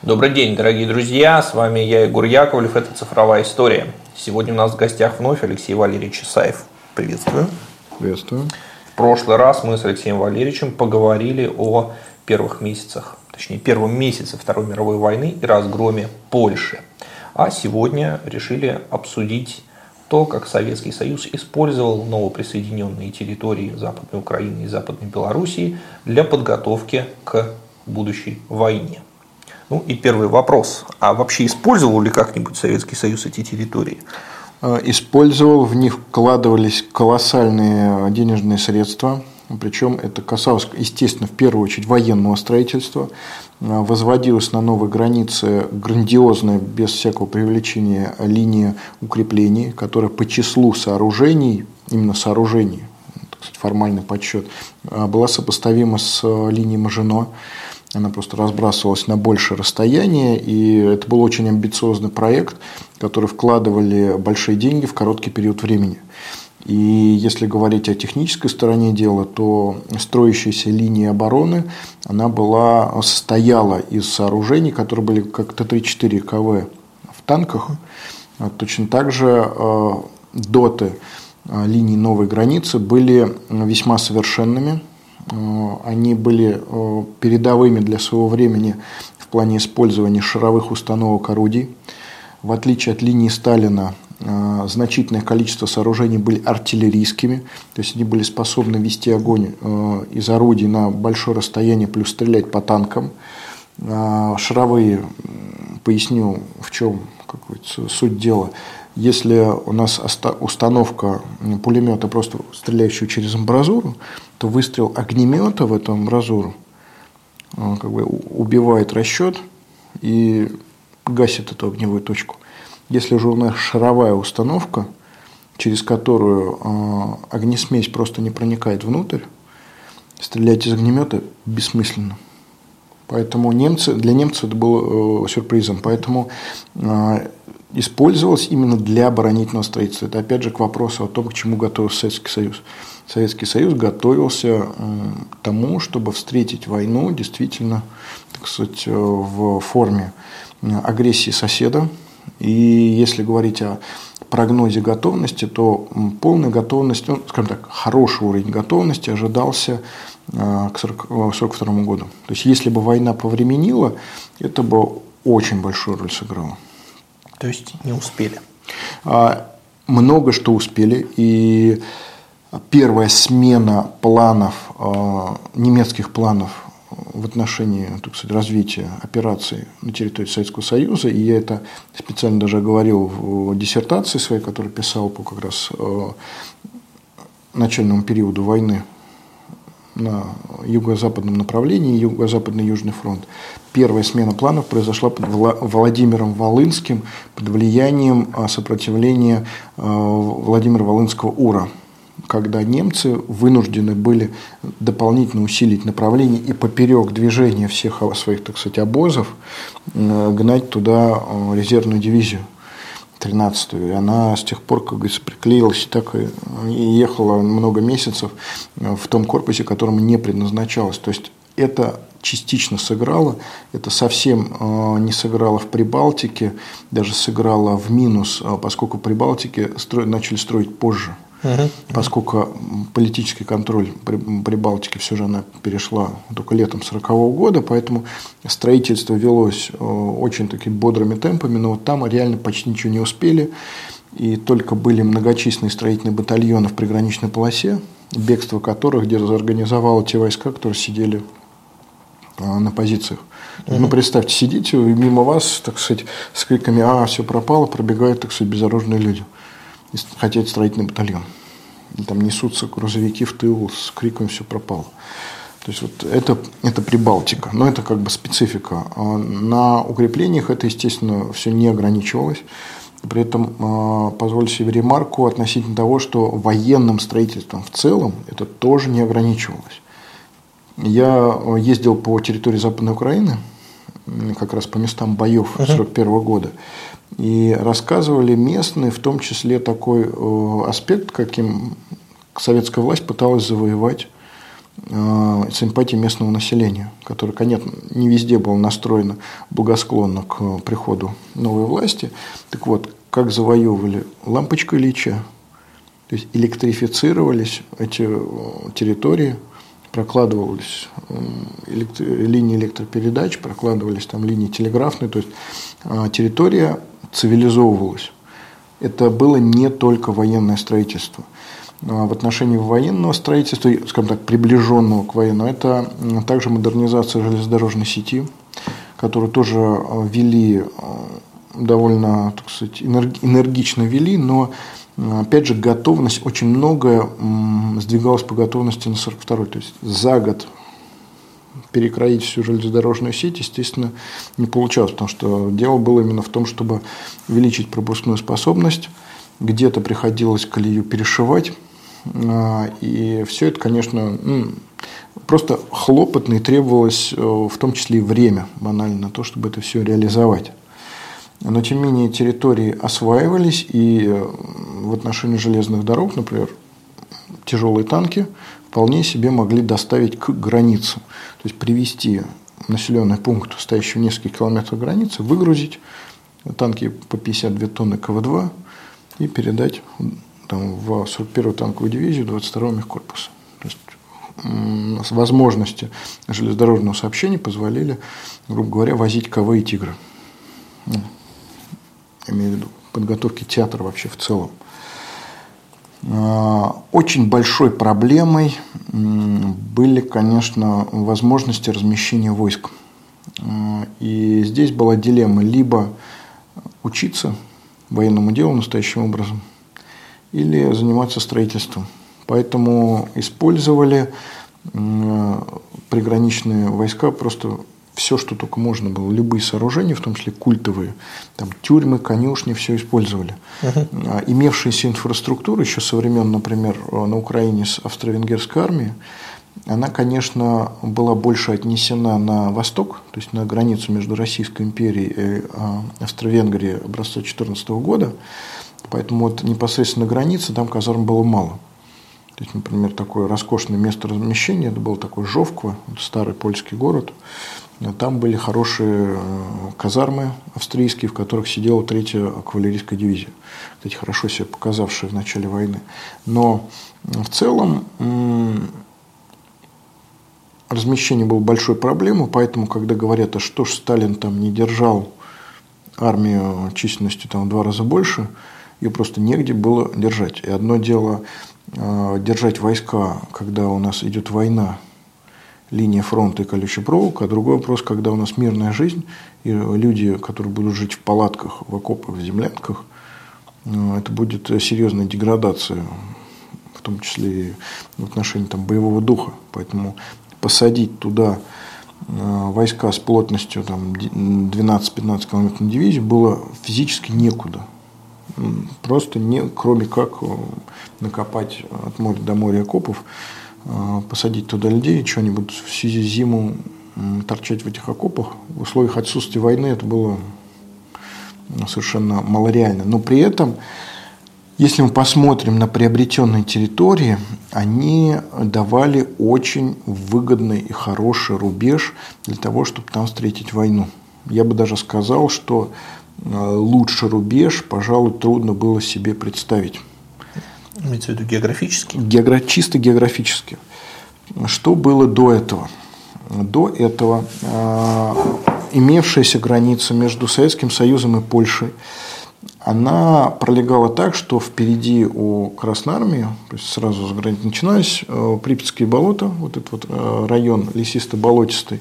Добрый день, дорогие друзья, с вами я, Егор Яковлев, это «Цифровая история». Сегодня у нас в гостях вновь Алексей Валерьевич Исаев. Приветствую. Приветствую. В прошлый раз мы с Алексеем Валерьевичем поговорили о первых месяцах, точнее первом месяце Второй мировой войны и разгроме Польши. А сегодня решили обсудить то, как Советский Союз использовал новоприсоединенные территории Западной Украины и Западной Белоруссии для подготовки к будущей войне. Ну и первый вопрос. А вообще использовал ли как-нибудь Советский Союз эти территории? Использовал, в них вкладывались колоссальные денежные средства. Причем это касалось, естественно, в первую очередь военного строительства. Возводилась на новой границе грандиозная, без всякого преувеличения, линия укреплений, которая по числу сооружений, именно сооружений, формальный подсчет, была сопоставима с линией Мажино. Она просто разбрасывалась на большее расстояние, и это был очень амбициозный проект, в который вкладывали большие деньги в короткий период времени. И если говорить о технической стороне дела, то строящаяся линия обороны, она состояла из сооружений, которые были как Т-34 КВ в танках. Точно так же доты линий новой границы были весьма совершенными. Они были передовыми для своего времени в плане использования шаровых установок орудий. В отличие от линии Сталина, значительное количество сооружений были артиллерийскими, то есть они были способны вести огонь из орудий на большое расстояние, плюс стрелять по танкам. Шаровые, поясню, в чем суть дела. Если у нас установка пулемета, просто стреляющего через амбразуру, то выстрел огнемета в эту амбразуру убивает расчет и гасит эту огневую точку. Если же у нас шаровая установка, через которую огнесмесь просто не проникает внутрь, стрелять из огнемета бессмысленно. Поэтому для немцев это было сюрпризом. Поэтому использовалось именно для оборонительного строительства. Это опять же к вопросу о том, к чему готовился Советский Союз. Советский Союз готовился к тому, чтобы встретить войну действительно, так сказать, в форме агрессии соседа. И если говорить о прогнозе готовности, то полная готовность, скажем так, хороший уровень готовности ожидался к 1942 году. То есть, если бы война повременила, это бы очень большую роль сыграло. То есть, не успели? Много что успели. И первая смена планов, немецких планов в отношении, так сказать, развития операций на территории Советского Союза, и я это специально даже говорил в диссертации своей, которую писал по как раз начальному периоду войны на юго-западном направлении, юго-западный Южный фронт. Первая смена планов произошла под Владимиром Волынским под влиянием сопротивления Владимира Волынского УРА, когда немцы вынуждены были дополнительно усилить направление и поперек движения всех своих, так сказать, обозов гнать туда резервную дивизию 13-ю. И она с тех пор, как говорится, приклеилась и ехала много месяцев в том корпусе, которому не предназначалось. То есть это частично сыграло, это совсем не сыграло в Прибалтике, даже сыграло в минус, поскольку в Прибалтике начали строить позже. Поскольку политический контроль Прибалтики все же она перешла только летом 1940 года, поэтому строительство велось очень такими бодрыми темпами, но вот там реально почти ничего не успели, и только были многочисленные строительные батальоны в приграничной полосе, бегство которых дезорганизовало те войска, которые сидели на позициях. Ну, представьте, сидите, и мимо вас, так сказать, с криками все пропало, пробегают, так сказать, безоружные люди. Хотят строительный батальон. И там несутся грузовики в тыл с криком «все пропало». То есть, вот это Прибалтика. Но это как бы специфика. На укреплениях это, естественно, все не ограничивалось. При этом позволю себе ремарку относительно того, что военным строительством в целом это тоже не ограничивалось. Я ездил по территории Западной Украины, как раз по местам боев 1941 года. И рассказывали местные, в том числе такой аспект, каким советская власть пыталась завоевать симпатии местного населения, которое, конечно, не везде было настроено благосклонно к приходу новой власти. Так вот, как завоевывали лампочкой Ильича, то есть электрифицировались эти территории, прокладывались линии электропередач, прокладывались там линии телеграфные, то есть территория цивилизовывалась. Это было не только военное строительство. В отношении военного строительства, скажем так, приближенного к военному, это также модернизация железнодорожной сети, которую тоже вели довольно, так сказать, энергично вели, но, опять же, готовность, очень многое сдвигалось по готовности на 42-й. То есть за год перекроить всю железнодорожную сеть, естественно, не получалось, потому что дело было именно в том, чтобы увеличить пропускную способность, где-то приходилось колею перешивать, и все это, конечно, просто хлопотно, и требовалось в том числе и время банально на то, чтобы это все реализовать. Но, тем не менее, территории осваивались, и в отношении железных дорог, например, тяжелые танки вполне себе могли доставить к границе. То есть привести населенный пункт, стоящий в нескольких километрах границы, выгрузить танки по 52 тонны КВ-2 и передать там, в 41-ю танковую дивизию 22-го мехкорпуса. То есть возможности железнодорожного сообщения позволяли, грубо говоря, возить КВ и «Тигры». Я имею в виду подготовки театра вообще в целом. Очень большой проблемой были, конечно, возможности размещения войск. И здесь была дилемма: либо учиться военному делу настоящим образом, или заниматься строительством. Поэтому использовали приграничные войска просто все, что только можно было. Любые сооружения, в том числе культовые, там, тюрьмы, конюшни, все использовали. Имевшаяся инфраструктура еще со времен, например, на Украине с австро-венгерской армией, она, конечно, была больше отнесена на восток, то есть на границу между Российской империей и Австро-Венгрией образца 2014 года. Поэтому вот непосредственно на границе там казарм было мало. То есть, например, такое роскошное место размещения, это был такой Жовква, старый польский город. Там были хорошие казармы австрийские, в которых сидела 3-я кавалерийская дивизия. Кстати, хорошо себя показавшая в начале войны. Но в целом размещение было большой проблемой, поэтому, когда говорят, а что ж Сталин там не держал армию численностью там, в 2 раза больше, ее просто негде было держать. И одно дело держать войска, когда у нас идет война, линия фронта и колючая проволока, а другой вопрос, когда у нас мирная жизнь, и люди, которые будут жить в палатках, в окопах, в землянках, это будет серьезная деградация, в том числе и в отношении там, боевого духа. Поэтому посадить туда войска с плотностью 12-15 км на дивизию было физически некуда. Просто кроме как накопать от моря до моря окопов, посадить туда людей, что они будут всю зиму торчать в этих окопах. В условиях отсутствия войны это было совершенно малореально. Но при этом, если мы посмотрим на приобретенные территории, они давали очень выгодный и хороший рубеж для того, чтобы там встретить войну. Я бы даже сказал, что лучший рубеж, пожалуй, трудно было себе представить. Имеется в виду географически? Чисто географически. Что было до этого? До этого имевшаяся граница между Советским Союзом и Польшей, она пролегала так, что впереди у Красной Армии, то есть сразу за границей начинались Припятские болота, вот этот вот район лесисто-болотистый,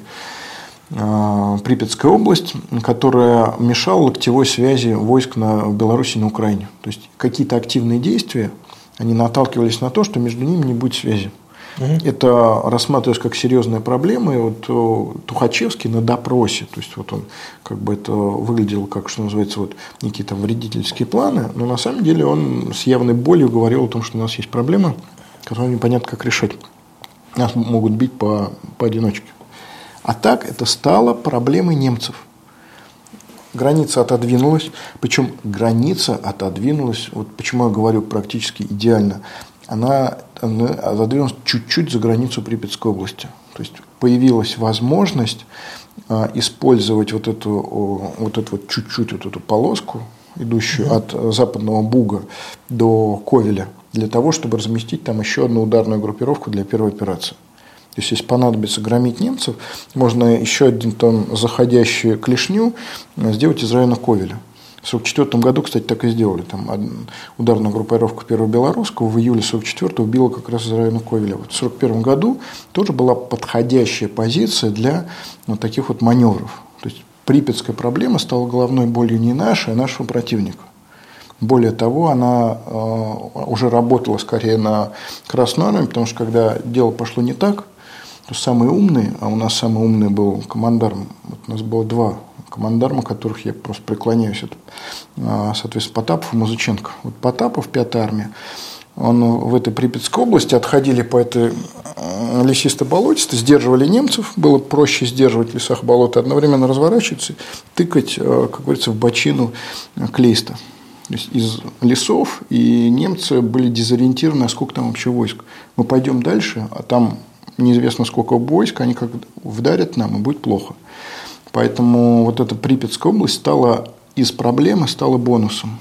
Припятская область, которая мешала локтевой связи войск в Беларуси и на Украине. То есть какие-то активные действия, они наталкивались на то, что между ними не будет связи. Это рассматривалось как серьезная проблема. И вот Тухачевский на допросе, то есть вот он как бы это выглядело как, что называется, вот некие там вредительские планы, но на самом деле он с явной болью говорил о том, что у нас есть проблема, которую непонятно как решать. Нас могут бить поодиночке. А так это стало проблемой немцев. Граница отодвинулась, причем граница отодвинулась, вот почему я говорю практически идеально, она отодвинулась чуть-чуть за границу Припятской области. То есть появилась возможность использовать вот эту чуть-чуть вот эту полоску, идущую от западного Буга до Ковеля, для того, чтобы разместить там еще одну ударную группировку для первой операции. То есть, если понадобится громить немцев, можно еще один там заходящий клешню сделать из района Ковеля. В 1944 году, кстати, так и сделали. Там ударная группировка первого белорусского в июле 1944 убила как раз из района Ковеля. Вот в 1941 году тоже была подходящая позиция для вот таких вот маневров. То есть, Припятская проблема стала головной болью не нашей, а нашего противника. Более того, она уже работала скорее на Красную Армию, потому что когда дело пошло не так, то самые умные, а у нас самый умный был командарм, вот у нас было два командарма, которых я просто преклоняюсь, это, соответственно, Потапов и Музыченко. Вот Потапов, 5-я армия, он в этой Припятской области отходили по этой лесисто-болотистой, сдерживали немцев, было проще сдерживать в лесах болота, одновременно разворачиваться, тыкать, как говорится, в бочину Клейста. То есть из лесов, и немцы были дезориентированы, а сколько там вообще войск. Мы пойдем дальше, а там неизвестно сколько войск, они как вдарят нам, и будет плохо. Поэтому вот эта Припятская область стала из проблемы, стала бонусом.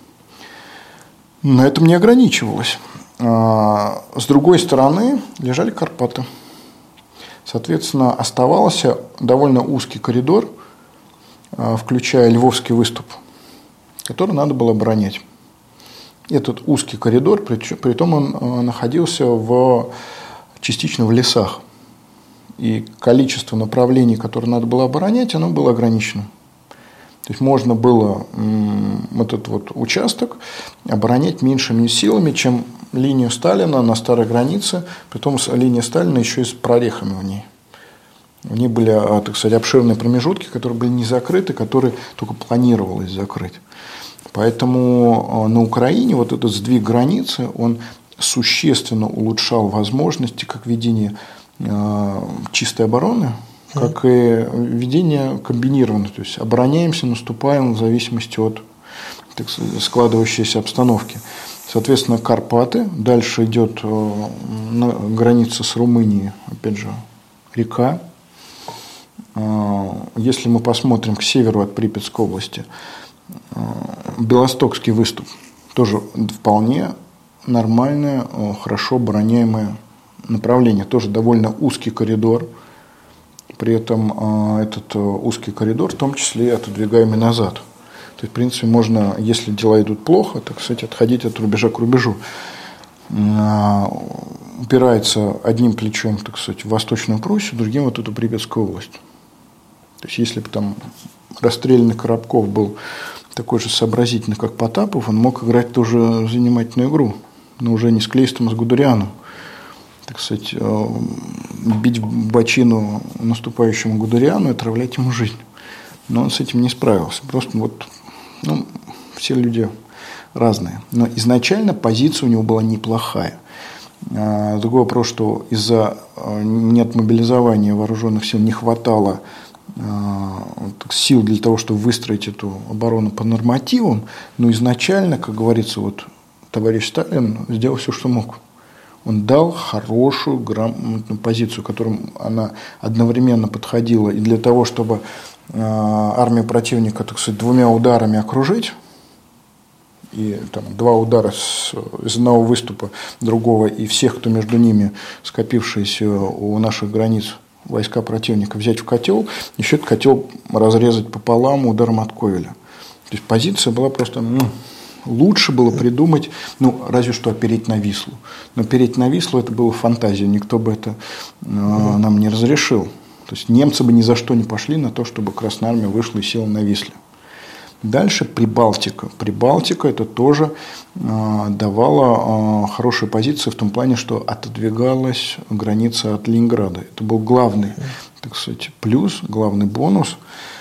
На этом не ограничивалось. С другой стороны лежали Карпаты. Соответственно, оставался довольно узкий коридор, включая Львовский выступ, который надо было оборонять. Этот узкий коридор, притом он находился частично в лесах. И количество направлений, которые надо было оборонять, оно было ограничено. То есть можно было этот вот участок оборонять меньшими силами, чем линию Сталина на старой границе, притом линия Сталина еще и с прорехами в ней. У них были, так сказать, обширные промежутки, которые были не закрыты, которые только планировалось закрыть. Поэтому на Украине вот этот сдвиг границы, он существенно улучшал возможности как ведения чистой обороны, как и ведение комбинированной. То есть обороняемся, наступаем в зависимости от складывающейся обстановки. Соответственно, Карпаты, дальше идет на границе с Румынией, опять же, река. Если мы посмотрим к северу от Припятской области, Белостокский выступ, тоже вполне нормальное, хорошо обороняемое направление, тоже довольно узкий коридор, при этом этот узкий коридор в том числе и отодвигаемый назад. То есть, в принципе, можно, если дела идут плохо, так сказать, отходить от рубежа к рубежу. Упирается одним плечом, так сказать, в Восточную Пруссию, другим вот эту Припятскую область. То есть, если бы там расстрелянный Коробков был такой же сообразительный, как Потапов, он мог играть тоже занимательную игру, но уже не с Клейстом, а с Гудерианом. Так сказать, бить в бочину наступающему Гудериану и отравлять ему жизнь. Но он с этим не справился. Просто вот, все люди разные. Но изначально позиция у него была неплохая. Другой вопрос, что из-за неотмобилизования вооруженных сил не хватало сил для того, чтобы выстроить эту оборону по нормативам, но изначально, как говорится, вот товарищ Сталин сделал все, что мог. Он дал хорошую, грамотную позицию, которым она одновременно подходила и для того, чтобы армию противника, так сказать, двумя ударами окружить, и там 2 удара из одного выступа другого, и всех, кто между ними, скопившиеся у наших границ, войска противника, взять в котел, еще этот котел разрезать пополам ударом от Ковеля. То есть позиция была просто, лучше было придумать, разве что опереть на Вислу. Но опереть на Вислу это было фантазия, никто бы это нам не разрешил. То есть немцы бы ни за что не пошли на то, чтобы Красная Армия вышла и села на Висле. Дальше Прибалтика. Прибалтика это тоже давала хорошие позиции в том плане, что отодвигалась граница от Ленинграда. Это был главный, так сказать, плюс, главный бонус.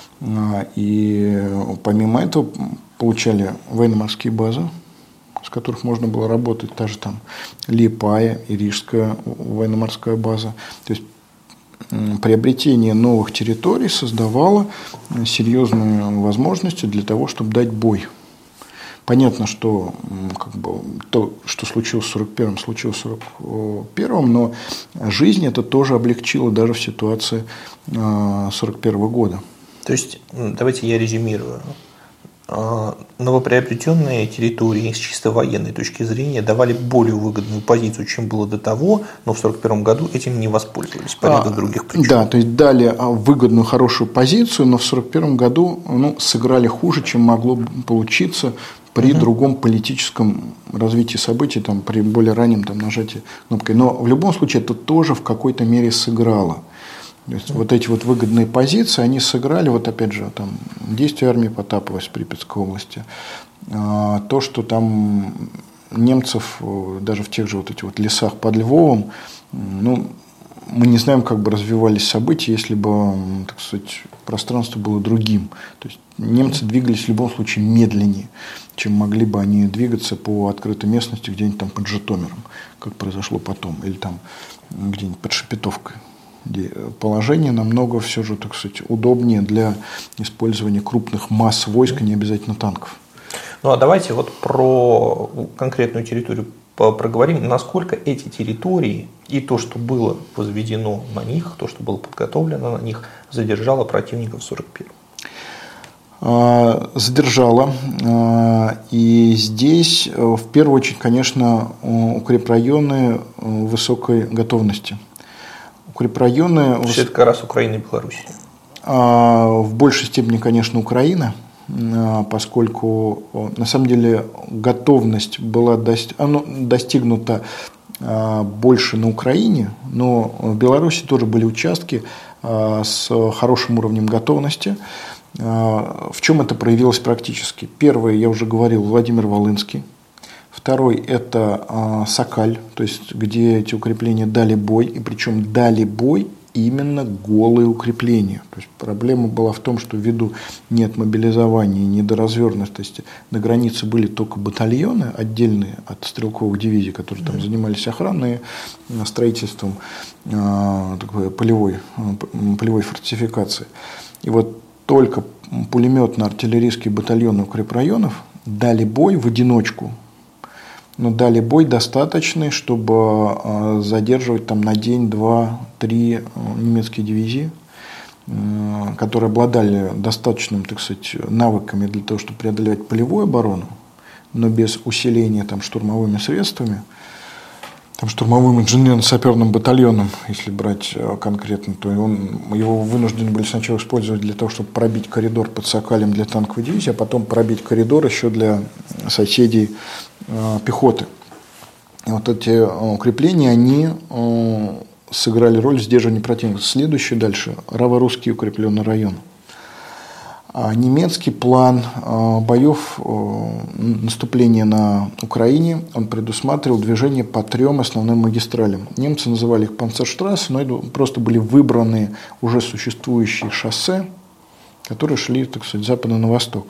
И помимо этого получали военно-морские базы, с которых можно было работать, та же там Лиепая и Рижская военно-морская база. То есть приобретение новых территорий создавало серьезные возможности для того, чтобы дать бой. Понятно, что то, что случилось в 1941-м, случилось в 1941-м, но жизнь это тоже облегчила даже в ситуации 1941 года. То есть, давайте я резюмирую. Новоприобретенные территории с чисто военной точки зрения давали более выгодную позицию, чем было до того, но в 1941 году этим не воспользовались по ряду других причин. Да, то есть дали выгодную, хорошую позицию, но в 1941 году сыграли хуже, чем могло получиться при другом политическом развитии событий, там, при более раннем нажатии кнопкой. Но в любом случае это тоже в какой-то мере сыграло. То есть вот эти вот выгодные позиции, они сыграли, вот опять же, там, действия армии Потапова в Припятской области, то, что там немцев даже в тех же вот этих вот лесах под Львовом, мы не знаем, как бы развивались события, если бы, так сказать, пространство было другим. То есть немцы двигались в любом случае медленнее, чем могли бы они двигаться по открытой местности где-нибудь там под Житомиром, как произошло потом, или там где-нибудь под Шепетовкой, где положение намного все же, так сказать, удобнее для использования крупных масс войск, не обязательно танков. Ну а давайте вот про конкретную территорию проговорим, насколько эти территории и то, что было возведено на них, то, что было подготовлено на них, задержало противника в 1941-м. Задержала. И здесь, в первую очередь, конечно, укрепрайоны высокой готовности. Укрепрайоны... Это как раз Украина и Белоруссия. В большей степени, конечно, Украина, поскольку, на самом деле, готовность была достигнута больше на Украине, но в Беларуси тоже были участки с хорошим уровнем готовности. В чем это проявилось практически? Первый, я уже говорил, Владимир-Волынский. Второй – это Сокаль, то есть где эти укрепления дали бой, и причем дали бой именно голые укрепления. То есть проблема была в том, что ввиду неотмобилизования, недоразвернутости на границе были только батальоны отдельные от стрелковых дивизий, которые там занимались охраной, строительством полевой фортификации. И вот только пулеметно-артиллерийские батальоны укрепрайонов дали бой в одиночку, но дали бой достаточный, чтобы задерживать там на день, два, три немецкие дивизии, которые обладали достаточными, так сказать, навыками для того, чтобы преодолевать полевую оборону, но без усиления там штурмовыми средствами, там штурмовым инженерно-саперным батальоном, если брать конкретно, то его вынуждены были сначала использовать для того, чтобы пробить коридор под Сокалем для танковой дивизии, а потом пробить коридор еще для соседей пехоты. И вот эти укрепления, они сыграли роль сдерживания противника. Следующий дальше – Раворусский укрепленный район. Немецкий план боев наступления на Украине, он предусматривал движение по 3 основным магистралям. Немцы называли их панцерштрассе, но это просто были выбранные уже существующие шоссе, которые шли, так сказать, с запада на восток.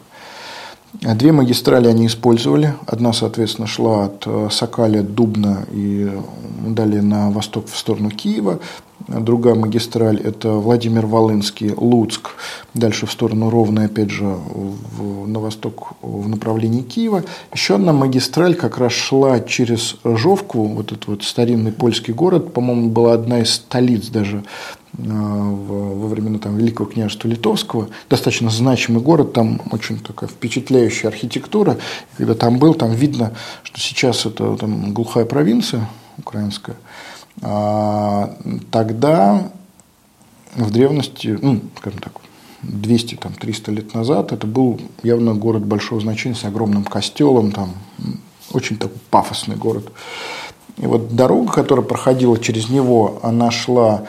2 магистрали они использовали. Одна, соответственно, шла от Сокаля, Дубна и далее на восток в сторону Киева. Другая магистраль – это Владимир-Волынский, Луцк, дальше в сторону Ровно, опять же, на восток в направлении Киева. Еще одна магистраль как раз шла через Жовку, вот этот вот старинный польский город, по-моему, была одна из столиц даже во времена там Великого княжества Литовского, достаточно значимый город, там очень такая впечатляющая архитектура. Когда там был, там видно, что сейчас это там глухая провинция украинская. Тогда в древности, скажем так, 200-300 лет назад это был явно город большого значения с огромным костелом, там очень такой пафосный город. И вот дорога, которая проходила через него, она шла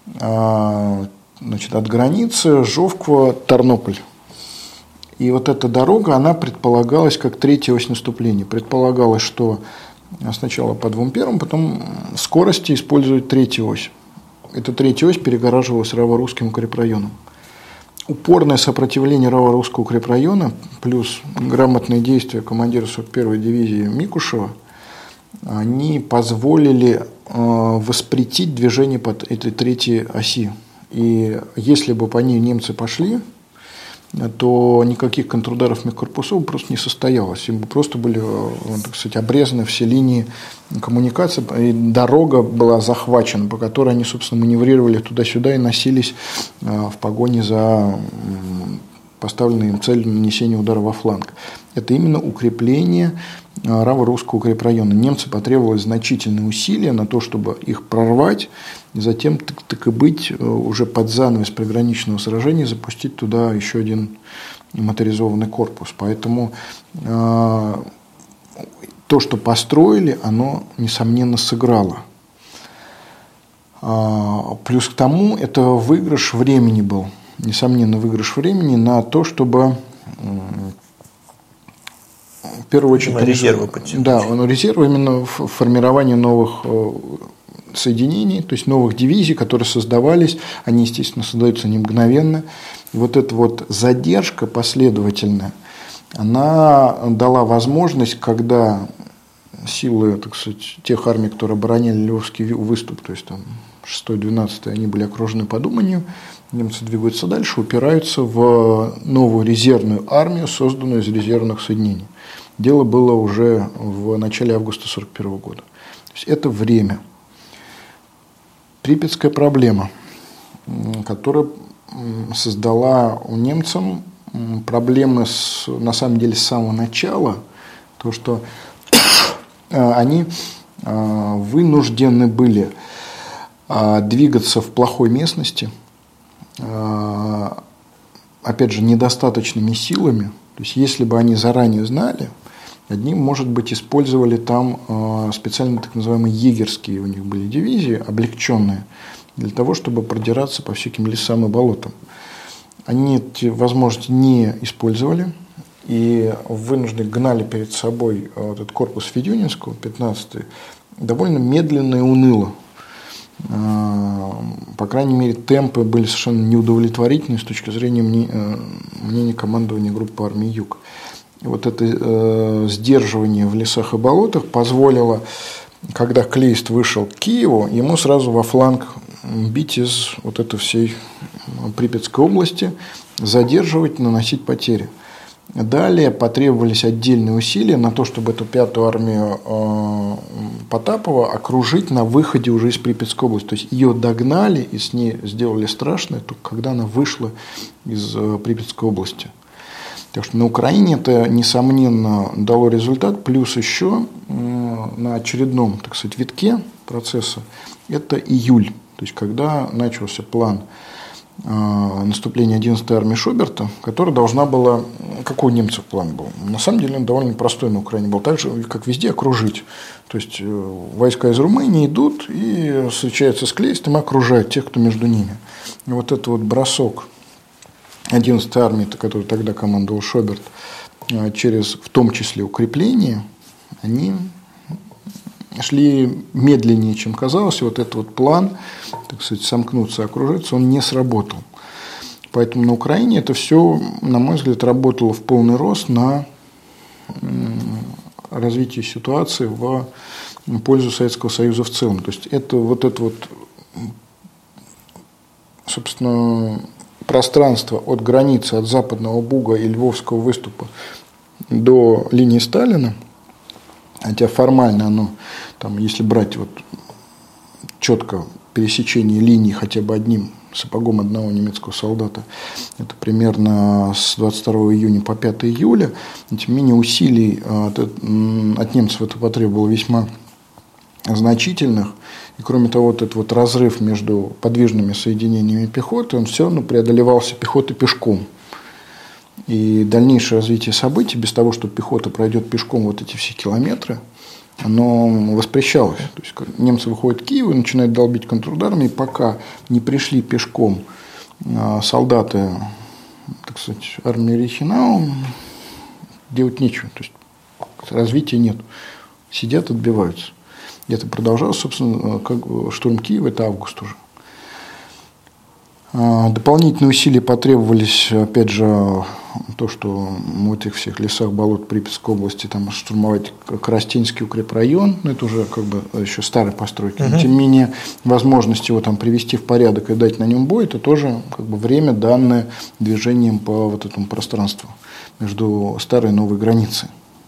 от границы Жовква-Тарнополь. И вот эта дорога, она предполагалась как 3-я ось наступления. Предполагалось, что сначала по 2 первым, потом скорости использовать 3-ю ось. Эта 3-я ось перегораживалась Раворусским укрепрайоном. Упорное сопротивление Раворусского укрепрайона плюс грамотные действия командира 41-й дивизии Микушева, они позволили воспретить движение под этой 3-й оси. И если бы по ней немцы пошли, то никаких контрударов межкорпусов просто не состоялось. Им просто были, так сказать, обрезаны все линии коммуникации, и дорога была захвачена, по которой они, собственно, маневрировали туда-сюда и носились в погоне за поставленной им целью нанесения удара во фланг. Это именно укрепление Раво-Русского укрепрайона. Немцы потребовали значительные усилия на то, чтобы их прорвать, и затем, так и быть, уже под занавес приграничного сражения запустить туда еще один моторизованный корпус. Поэтому то, что построили, оно, несомненно, сыграло. Плюс к тому, это выигрыш времени был. Несомненно, выигрыш времени на то, чтобы в первую очередь резервы подтянуть. Да, резервы именно в формировании новых соединений, то есть новых дивизий, которые создавались, они, естественно, создаются не мгновенно. И вот эта вот задержка последовательная, она дала возможность, когда силы, так сказать, тех армий, которые обороняли Львовский выступ, то есть там 6-12, они были окружены под Уманью, немцы двигаются дальше, упираются в новую резервную армию, созданную из резервных соединений. Дело было уже в начале августа 1941 года. То есть это время. Припятская проблема, которая создала у немцев проблемы на самом деле с самого начала, то, что они вынуждены были двигаться в плохой местности, опять же, недостаточными силами. То есть, если бы они заранее знали, одни, может быть, использовали там специально так называемые егерские у них были дивизии, облегченные, для того, чтобы продираться по всяким лесам и болотам. Они эти возможности не использовали и вынуждены гнали перед собой вот этот корпус Федюнинского, 15-й, довольно медленно и уныло. По крайней мере, темпы были совершенно неудовлетворительны с точки зрения мнения командования группы армии Юг. И вот это сдерживание в лесах и болотах позволило, когда Клейст вышел к Киеву, ему сразу во фланг бить из вот этой всей Припятской области, задерживать, наносить потери. Далее потребовались отдельные усилия на то, чтобы эту 5-ю армию Потапова окружить на выходе уже из Припятской области. То есть ее догнали и с ней сделали страшное, только когда она вышла из Припятской области. Так что на Украине это, несомненно, дало результат. Плюс еще на очередном, так сказать, витке процесса это июль. То есть когда начался план наступления 11-й армии Шуберта, которая должна была... Какой у немцев план был? На самом деле он довольно простой на Украине был. Так же, как везде, окружить. То есть войска из Румынии идут и встречаются с Клейстом и окружают тех, кто между ними. И вот этот вот бросок 11-й армии, которой тогда командовал Шуберт, через в том числе укрепления, они шли медленнее, чем казалось. И вот этот вот план, так сказать, сомкнуться, окружиться, он не сработал. Поэтому на Украине это все, на мой взгляд, работало в полный рост на развитие ситуации в пользу Советского Союза в целом. То есть это вот, собственно, пространство от границы, от Западного Буга и Львовского выступа до линии Сталина, хотя формально оно, там, если брать вот четко пересечение линий хотя бы одним сапогом одного немецкого солдата, это примерно с 22 июня по 5 июля, но тем не менее усилий от немцев это потребовало весьма значительных. И кроме того, вот этот вот разрыв между подвижными соединениями пехоты, он все равно преодолевался пехотой пешком. И дальнейшее развитие событий, без того, что пехота пройдет пешком вот эти все километры, оно воспрещалось. То есть немцы выходят в Киев и начинают долбить контрударами, и пока не пришли пешком солдаты, так сказать, армии Рейхенау, делать нечего. То есть развития нет. Сидят, отбиваются. И это продолжалось, собственно, как штурм Киева, это август уже. Дополнительные усилия потребовались, опять же, то, что в этих всех лесах, болот Припятской области там штурмовать Коростенский укрепрайон, но это уже как бы еще старые постройки, но тем не менее возможность его там привести в порядок и дать на нем бой, это тоже как бы время, данное движением по вот этому пространству между старой и новой границей.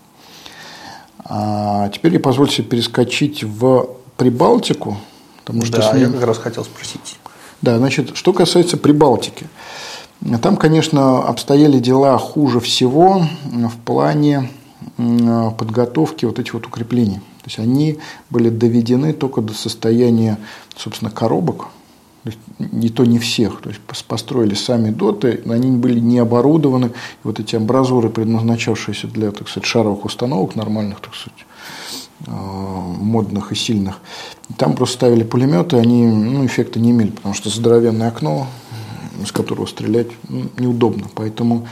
А теперь я позволю себе перескочить в Прибалтику, потому что я как раз хотел спросить. Да, значит, что касается Прибалтики. Там, конечно, обстояли дела хуже всего в плане подготовки вот этих вот укреплений. То есть они были доведены только до состояния, собственно, коробок. То есть, и то не всех. То есть построили сами доты, но они были не оборудованы. И вот эти амбразуры, предназначавшиеся для, так сказать, шаровых установок нормальных, так сказать, модных и сильных. Там просто ставили пулеметы, они эффекта не имели, потому что здоровенное окно, с которого стрелять неудобно. Поэтому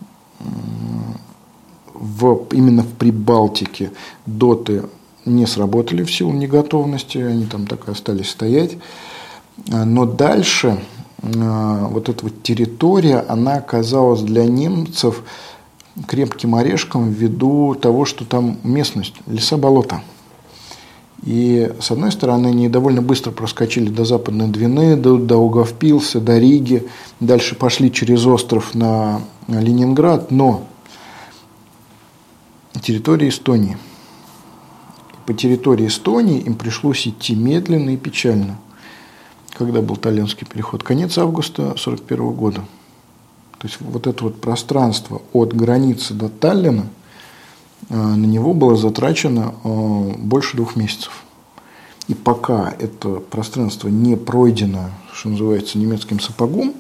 именно в Прибалтике доты не сработали в силу неготовности, они там так и остались стоять. Но дальше вот эта вот территория, она оказалась для немцев крепким орешком ввиду того, что там местность, леса-болота. И, с одной стороны, они довольно быстро проскочили до Западной Двины, до Даугавпилса, до Риги, дальше пошли через остров на Ленинград, но территория Эстонии. По территории Эстонии им пришлось идти медленно и печально. Когда был Таллинский переход? Конец августа 1941 года. То есть вот это вот пространство от границы до Таллина, на него было затрачено больше 2 месяцев. И пока это пространство не пройдено, что называется, немецким сапогом,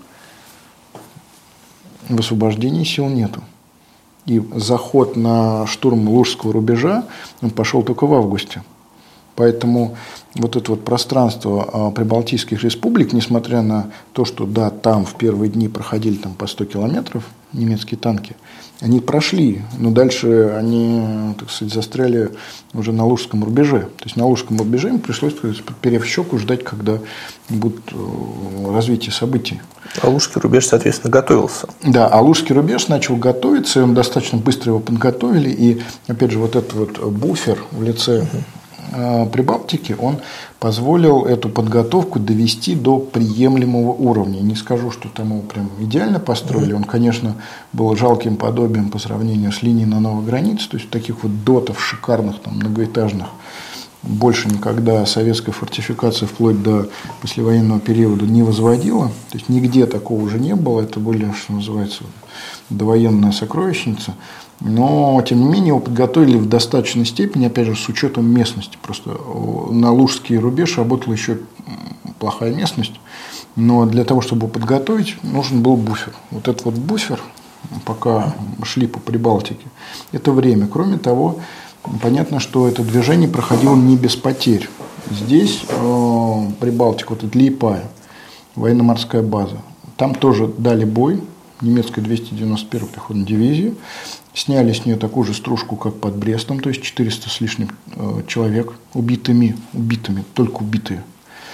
в освобождении сил нету. И заход на штурм Лужского рубежа пошел только в августе. Поэтому вот это вот пространство прибалтийских республик, несмотря на то, что да, там в первые дни проходили там по 100 километров немецкие танки, они прошли, но дальше они, так сказать, застряли уже на Лужском рубеже. То есть на Лужском рубеже им пришлось, подперев щеку, ждать, когда будет развитие событий. А Лужский рубеж, соответственно, готовился. Да, а Лужский рубеж начал готовиться, и он достаточно быстро его подготовили. И, опять же, вот этот вот буфер в лице Прибалтики, он позволил эту подготовку довести до приемлемого уровня. Не скажу, что там его прям идеально построили. Он, конечно, был жалким подобием по сравнению с линией на новой границе. То есть таких вот дотов шикарных, там, многоэтажных больше никогда советская фортификация вплоть до послевоенного периода не возводила. То есть нигде такого уже не было. Это были, что называется, довоенная сокровищница. Но, тем не менее, его подготовили в достаточной степени, опять же, с учетом местности. Просто на Лужский рубеж работала еще плохая местность. Но для того, чтобы его подготовить, нужен был буфер. Вот этот вот буфер, пока шли по Прибалтике, это время. Кроме того, понятно, что это движение проходило не без потерь. Здесь Прибалтика, вот это Лиепая, военно-морская база, там тоже дали бой немецкой 291-й пехотной дивизии. Сняли с нее такую же стружку, как под Брестом, то есть 400 с лишним человек убитыми, только убитые.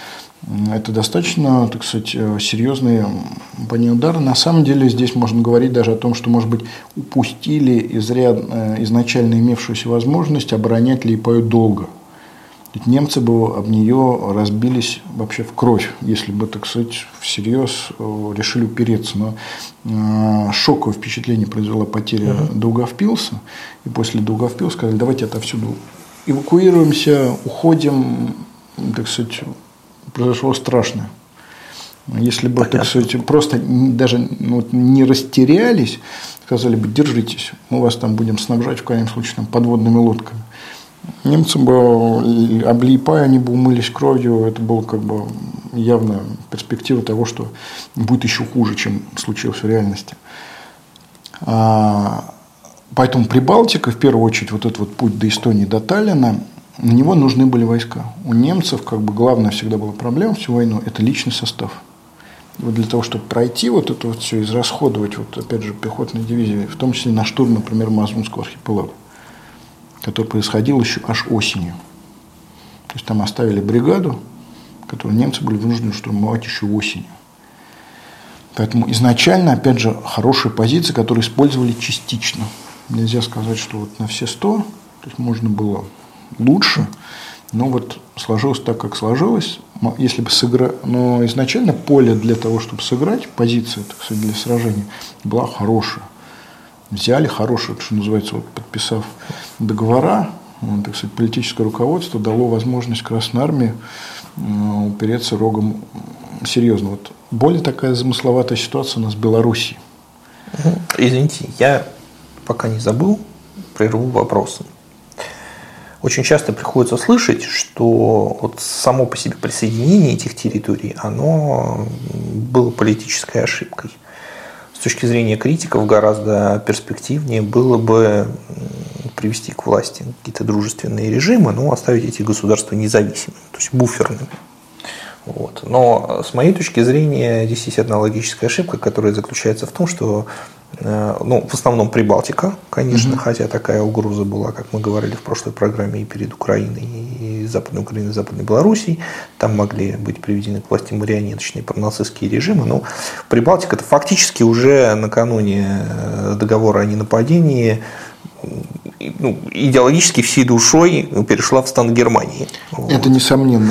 Это достаточно, так сказать, серьезные по ней удары. На самом деле здесь можно говорить даже о том, что, может быть, упустили изначально имевшуюся возможность оборонять Лиепаю долго. Ведь немцы бы об нее разбились вообще в кровь, если бы, так сказать, всерьез решили упереться. Но шоковое впечатление произвела потеря Даугавпилса. И после Даугавпилса сказали, давайте отовсюду эвакуируемся, уходим, так сказать, произошло страшное. Если бы, так сказать, просто даже не растерялись, сказали бы, держитесь, мы вас там будем снабжать в крайнем случае там, подводными лодками. Немцы бы об Лиепаю, они бы умылись кровью, это была как бы явная перспектива того, что будет еще хуже, чем случилось в реальности. Поэтому Прибалтика, в первую очередь, вот этот вот путь до Эстонии, до Таллина, на него нужны были войска. У немцев как бы главная всегда была проблема всю войну – это личный состав. И вот для того, чтобы пройти вот это вот все, израсходовать, вот опять же, пехотные дивизии, в том числе на штурм, например, Мазунского архипелага, который происходил еще аж осенью. То есть там оставили бригаду, которую немцы были вынуждены штурмовать еще осенью. Поэтому изначально, опять же, хорошие позиции, которые использовали частично. Нельзя сказать, что вот на все 100, то есть можно было лучше, но вот сложилось так, как сложилось. Если бы но изначально поле для того, чтобы сыграть, позиция, так сказать, для сражения была хорошая. Взяли хорошую, что называется, вот, подписав договора, так сказать, политическое руководство дало возможность Красной Армии упереться рогом серьезно. Вот более такая замысловатая ситуация у нас в Белоруссии. Извините, я пока не забыл, прерву вопросом. Очень часто приходится слышать, что вот само по себе присоединение этих территорий, оно было политической ошибкой. С точки зрения критиков гораздо перспективнее было бы привести к власти какие-то дружественные режимы, но оставить эти государства независимыми, то есть буферными. Вот. Но с моей точки зрения здесь есть одна логическая ошибка, которая заключается в том, что в основном Прибалтика, конечно, хотя такая угроза была, как мы говорили в прошлой программе, и перед Украиной, и Западной Украиной, и Западной Белоруссией, там могли быть приведены к власти марионеточные пронацистские режимы, но Прибалтика это фактически уже накануне договора о ненападении идеологически всей душой перешла в стан Германии. Это несомненно.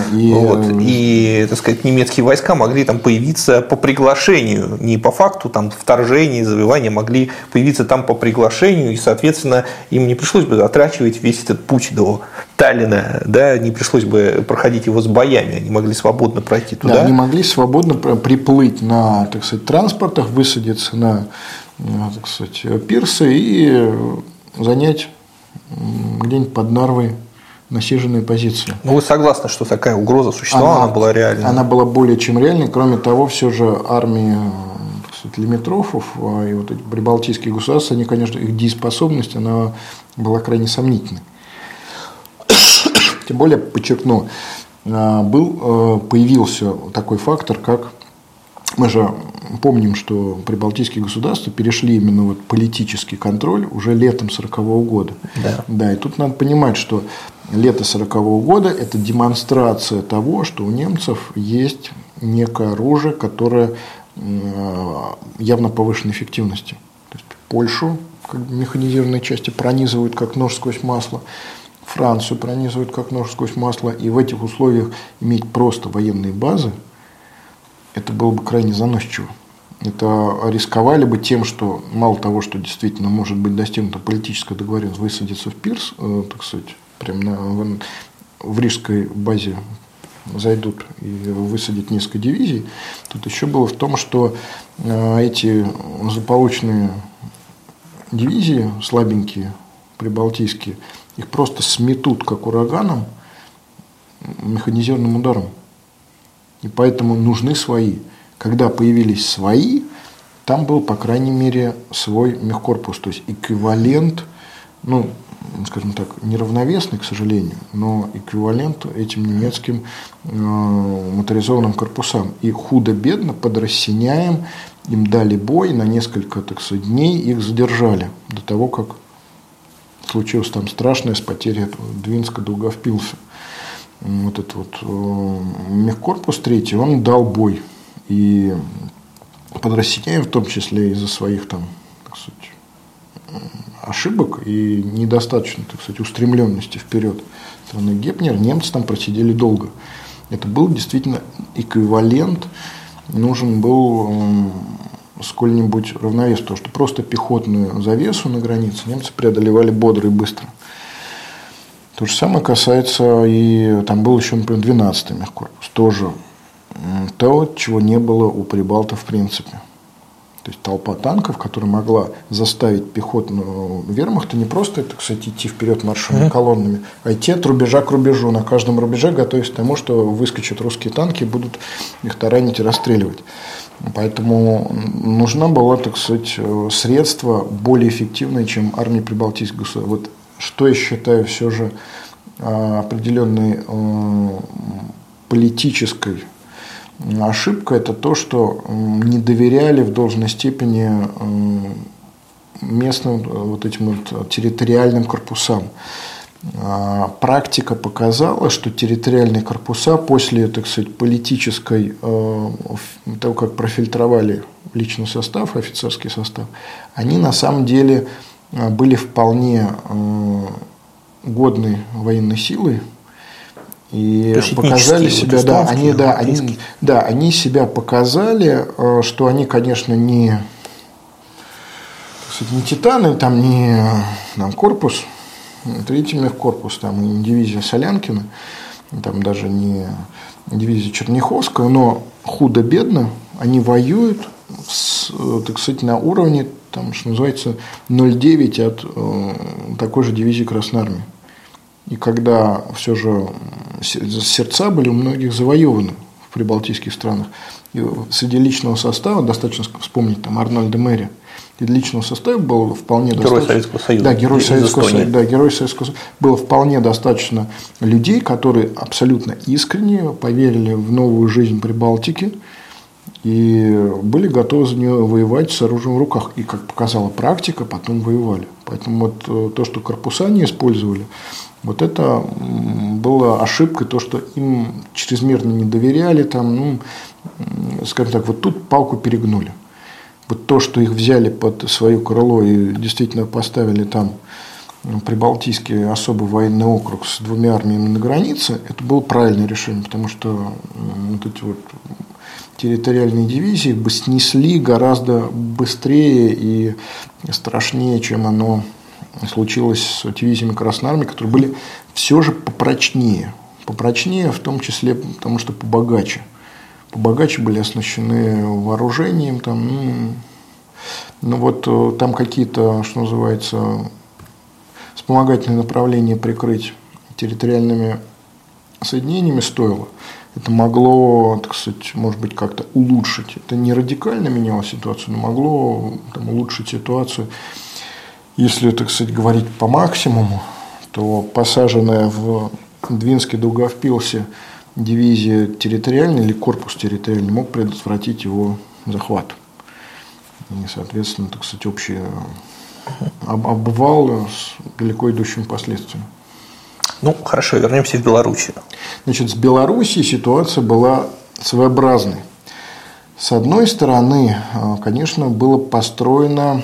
И, так сказать, немецкие войска могли там появиться по приглашению, не по факту там, вторжения, завоевания, могли появиться там по приглашению, и, соответственно, им не пришлось бы затрачивать весь этот путь до Таллина, да, не пришлось бы проходить его с боями, они могли свободно пройти туда. Да, они могли свободно приплыть на, так сказать, транспортах, высадиться на, так сказать, пирсы и занять где-нибудь под Нарвой насиженные позиции. Ну, вы согласны, что такая угроза существовала, она была реальной? Она была более чем реальной. Кроме того, все же армии, так сказать, лимитрофов и вот эти прибалтийские государства, они, конечно, их дееспособность, она была крайне сомнительной. Тем более, подчеркну, появился такой фактор, как мы же помним, что прибалтийские государства перешли именно вот политический контроль уже летом 1940 года. Да, и тут надо понимать, что лето 1940 года – это демонстрация того, что у немцев есть некое оружие, которое явно повышенной эффективности. То есть Польшу как механизированные части пронизывают как нож сквозь масло, Францию пронизывают как нож сквозь масло, и в этих условиях иметь просто военные базы это было бы крайне заносчиво. Это рисковали бы тем, что мало того, что действительно может быть достигнута политическая договоренность высадиться в пирс, так сказать, прямо в Рижской базе зайдут и высадят несколько дивизий. Тут еще было в том, что эти заполученные дивизии, слабенькие, прибалтийские, их просто сметут как ураганом механизированным ударом. И поэтому нужны свои. Когда появились свои, там был, по крайней мере, свой мехкорпус, то есть эквивалент, скажем так, неравновесный, к сожалению, но эквивалент этим немецким моторизованным корпусам. И худо-бедно под Рассеняем им дали бой, на несколько, так сказать, дней их задержали, до того, как случилось там страшное с потерей этого Двинска-Даугавпилса. Вот этот вот мехкорпус третий, он дал бой. И под Рассеняем, в том числе из-за своих там, так сказать, ошибок и недостаточно, так сказать, устремленности вперед страны Гепнер, немцы там просидели долго. Это был действительно эквивалент, нужен был сколь-нибудь равновес, потому что просто пехотную завесу на границе немцы преодолевали бодро и быстро. То же самое касается и там был еще, например, 12-й мехкорпус, тоже то, чего не было у прибалтов в принципе. То есть толпа танков, которая могла заставить пехотную вермахту не просто, так сказать, идти вперед маршевыми колоннами, а идти от рубежа к рубежу, на каждом рубеже готовясь к тому, что выскочат русские танки и будут их таранить и расстреливать. Поэтому нужна была, так сказать, средство более эффективное, чем армия прибалтийских государств. Вот что я считаю все же определенной политической ошибкой, это то, что не доверяли в должной степени местным вот этим вот территориальным корпусам. Практика показала, что территориальные корпуса после, так сказать, политической, того, как профильтровали личный состав, офицерский состав, они на самом деле были вполне годной военной силой и показали себя, они себя показали, что они, конечно, не титаны, там не корпус, третий мехкорпус, там и не дивизия Солянкина, там даже не дивизия Черняховская, но худо-бедно они воюют так сказать, на уровне, там, что называется, 0,9 от такой же дивизии Красной Армии. И когда все же сердца были у многих завоеваны в прибалтийских странах, и среди личного состава, достаточно вспомнить там Арнольда Мэри, и личного состава было вполне Герой достаточно. Советского Союза. Да, Герой Советского Союза. Да, Герой Советского Союза. Было вполне достаточно людей, которые абсолютно искренне поверили в новую жизнь Прибалтики и были готовы за нее воевать с оружием в руках. И, как показала практика, потом воевали. Поэтому вот то, что корпуса не использовали, вот это была ошибкой, то, что им чрезмерно не доверяли, там, скажем так, вот тут палку перегнули. Вот то, что их взяли под свое крыло и действительно поставили там Прибалтийский особый военный округ с 2 армиями на границе, это было правильное решение, потому что вот эти вот территориальные дивизии бы снесли гораздо быстрее и страшнее, чем оно случилось с дивизиями Красной Армии, которые были все же попрочнее. Попрочнее в том числе, потому что побогаче. Побогаче были оснащены вооружением. Там, вот там какие-то, что называется, вспомогательные направления прикрыть территориальными соединениями стоило. Это могло, так сказать, может быть, как-то улучшить. Это не радикально меняло ситуацию, но могло там улучшить ситуацию. Если, так сказать, говорить по максимуму, то посаженная в Двинске, Даугавпилсе дивизия территориальная или корпус территориальный мог предотвратить его захват. И, соответственно, так сказать, общий обвал с далеко идущими последствиями. Ну, хорошо, вернемся в Белоруссию. Значит, с Белоруссией ситуация была своеобразной. С одной стороны, конечно, было построено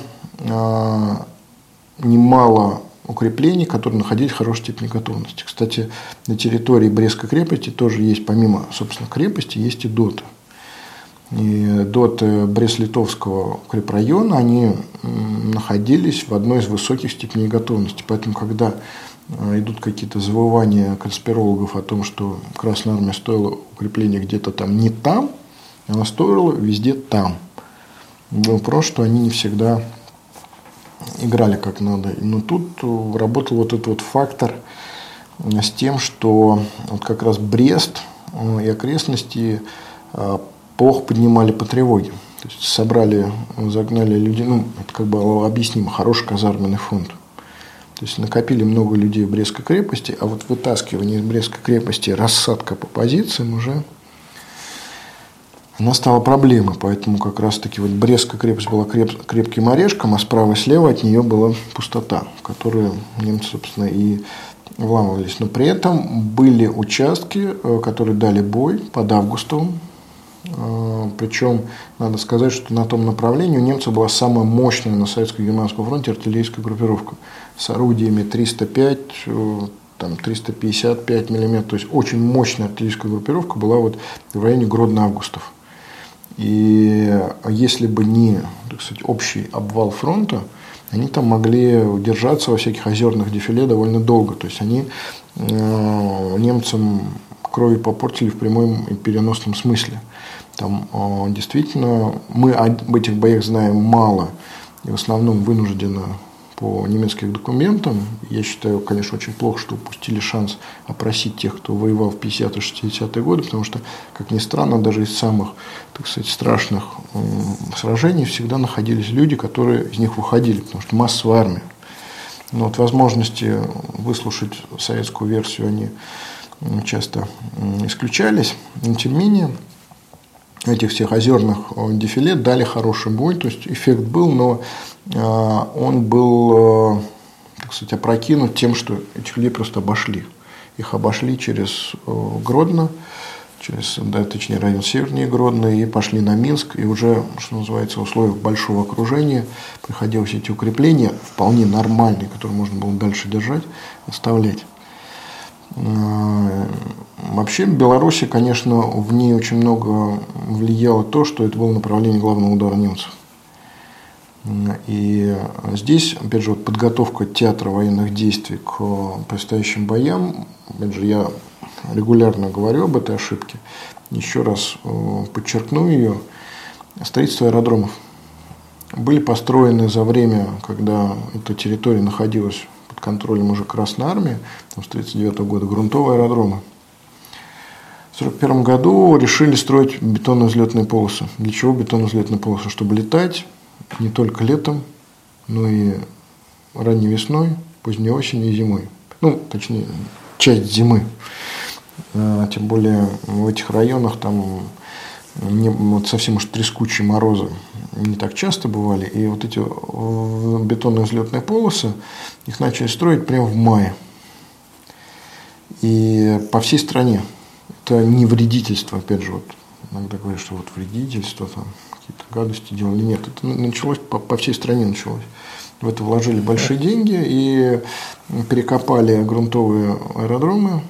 немало укреплений, которые находились в хорошей степени готовности. Кстати, на территории Брестской крепости тоже есть, помимо, собственно, крепости, есть и доты. И доты Брест-Литовского укрепрайона, они находились в одной из высоких степеней готовности. Поэтому, когда идут какие-то завывания конспирологов о том, что Красная Армия строила укрепление где-то там не там, она строила везде там. Вопрос, что они не всегда играли как надо. Но тут работал вот этот вот фактор с тем, что вот как раз Брест и окрестности плохо поднимали по тревоге. То есть собрали, загнали людей, это как бы объяснимо, хороший казарменный фонд. То есть накопили много людей в Брестской крепости, а вот вытаскивание из Брестской крепости, рассадка по позициям уже, она стала проблемой. Поэтому как раз-таки вот Брестская крепость была крепким орешком, а справа и слева от нее была пустота, в которую немцы, собственно, и вламывались. Но при этом были участки, которые дали бой под Августовым. Причем, надо сказать, что на том направлении у немцев была самая мощная на Советско-Германском фронте артиллерийская группировка с орудиями 305, там, 355 мм. То есть очень мощная артиллерийская группировка была вот в районе Гродно-Августов. И если бы не, так сказать, общий обвал фронта, они там могли удержаться во всяких озерных дефиле довольно долго. То есть они немцам крови попортили в прямом и переносном смысле. Там действительно мы об этих боях знаем мало и в основном вынуждены по немецким документам. Я считаю, конечно, очень плохо, что упустили шанс опросить тех, кто воевал в 50-е, 60-е годы, потому что, как ни странно, даже из самых, так сказать, страшных сражений всегда находились люди, которые из них выходили, потому что массовая армия. Но вот возможности выслушать советскую версию они часто исключались, но тем не менее этих всех озерных дефиле дали хороший бой, то есть эффект был, но он был, так сказать, опрокинут тем, что этих людей просто обошли. Их обошли через Гродно, точнее район севернее Гродно, и пошли на Минск, и уже, что называется, в условиях большого окружения приходилось эти укрепления, вполне нормальные, которые можно было дальше держать, оставлять. Вообще в Беларуси, конечно, в ней очень много влияло то, что это было направление главного удара немцев. И здесь, опять же, вот подготовка театра военных действий к предстоящим боям, опять же, я регулярно говорю об этой ошибке, еще раз подчеркну ее, строительство аэродромов. Были построены за время, когда эта территория находилась под контролем уже Красной Армии, с 1939 года, грунтовые аэродромы. В 1941 году решили строить бетонные взлетные полосы. Для чего бетонные взлетные полосы? Чтобы летать не только летом, но и ранней весной, поздней осенью и зимой. Ну, точнее, часть зимы. Тем более в этих районах там вот совсем уж трескучие морозы не так часто бывали. И вот эти бетонные взлетные полосы, их начали строить прямо в мае. И по всей стране. Это не вредительство, опять же, вот иногда говорят, что вот вредительство, там какие-то гадости делали. Нет, это началось по всей стране началось. В это вложили большие деньги и перекопали грунтовые аэродромы.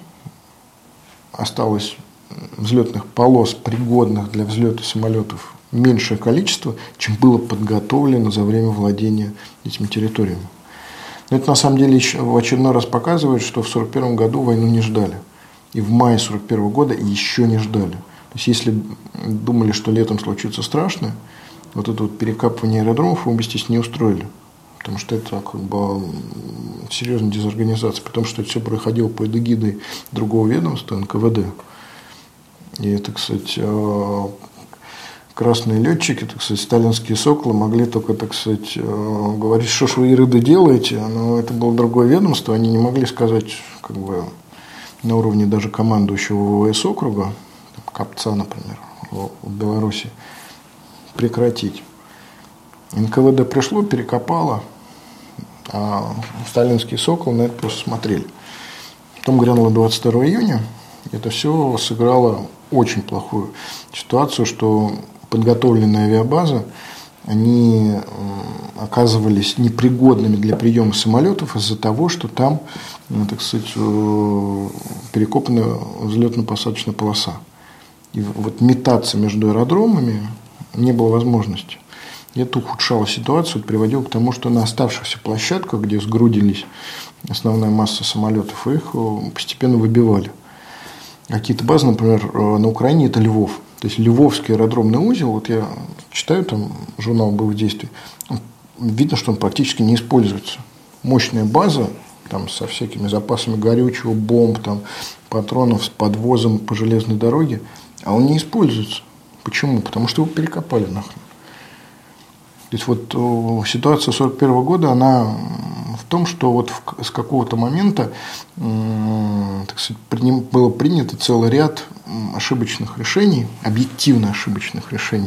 Осталось взлетных полос, пригодных для взлета самолетов, меньшее количество, чем было подготовлено за время владения этими территориями. Но это на самом деле в очередной раз показывает, что в 1941 году войну не ждали. И в мае 1941 года еще не ждали. То есть, если думали, что летом случится страшное, вот это вот перекапывание аэродромов вы бы, естественно, не устроили. Потому что это как бы серьезная дезорганизация. Потому что это все проходило под эгидой другого ведомства, НКВД. И, так сказать, красные летчики, так сказать, сталинские соколы могли только, так сказать, говорить, что ж вы, ироды, делаете. Но это было другое ведомство. Они не могли сказать, как бы, на уровне даже командующего ВВС округа, Копца, например, в Беларуси, прекратить. НКВД пришло, перекопало, а сталинские соколы на это просто смотрели. Потом грянуло 22 июня, и это все сыграло очень плохую ситуацию, что подготовленная авиабаза, они оказывались непригодными для приема самолетов из-за того, что там, так сказать, перекопана взлетно-посадочная полоса. И вот метаться между аэродромами не было возможности. И это ухудшало ситуацию, это приводило к тому, что на оставшихся площадках, где сгрудились основная масса самолетов, их постепенно выбивали. Какие-то базы, например, на Украине, это Львов. То есть Львовский аэродромный узел, вот я читаю там журнал «Был в действии», видно, что он практически не используется. Мощная база, там, со всякими запасами горючего, бомб, там, патронов, с подвозом по железной дороге, а он не используется. Почему? Потому что его перекопали нахрен. То есть вот ситуация 1941 года, она в том, что вот с какого-то момента, так сказать, было принято целый ряд ошибочных решений, объективно ошибочных решений,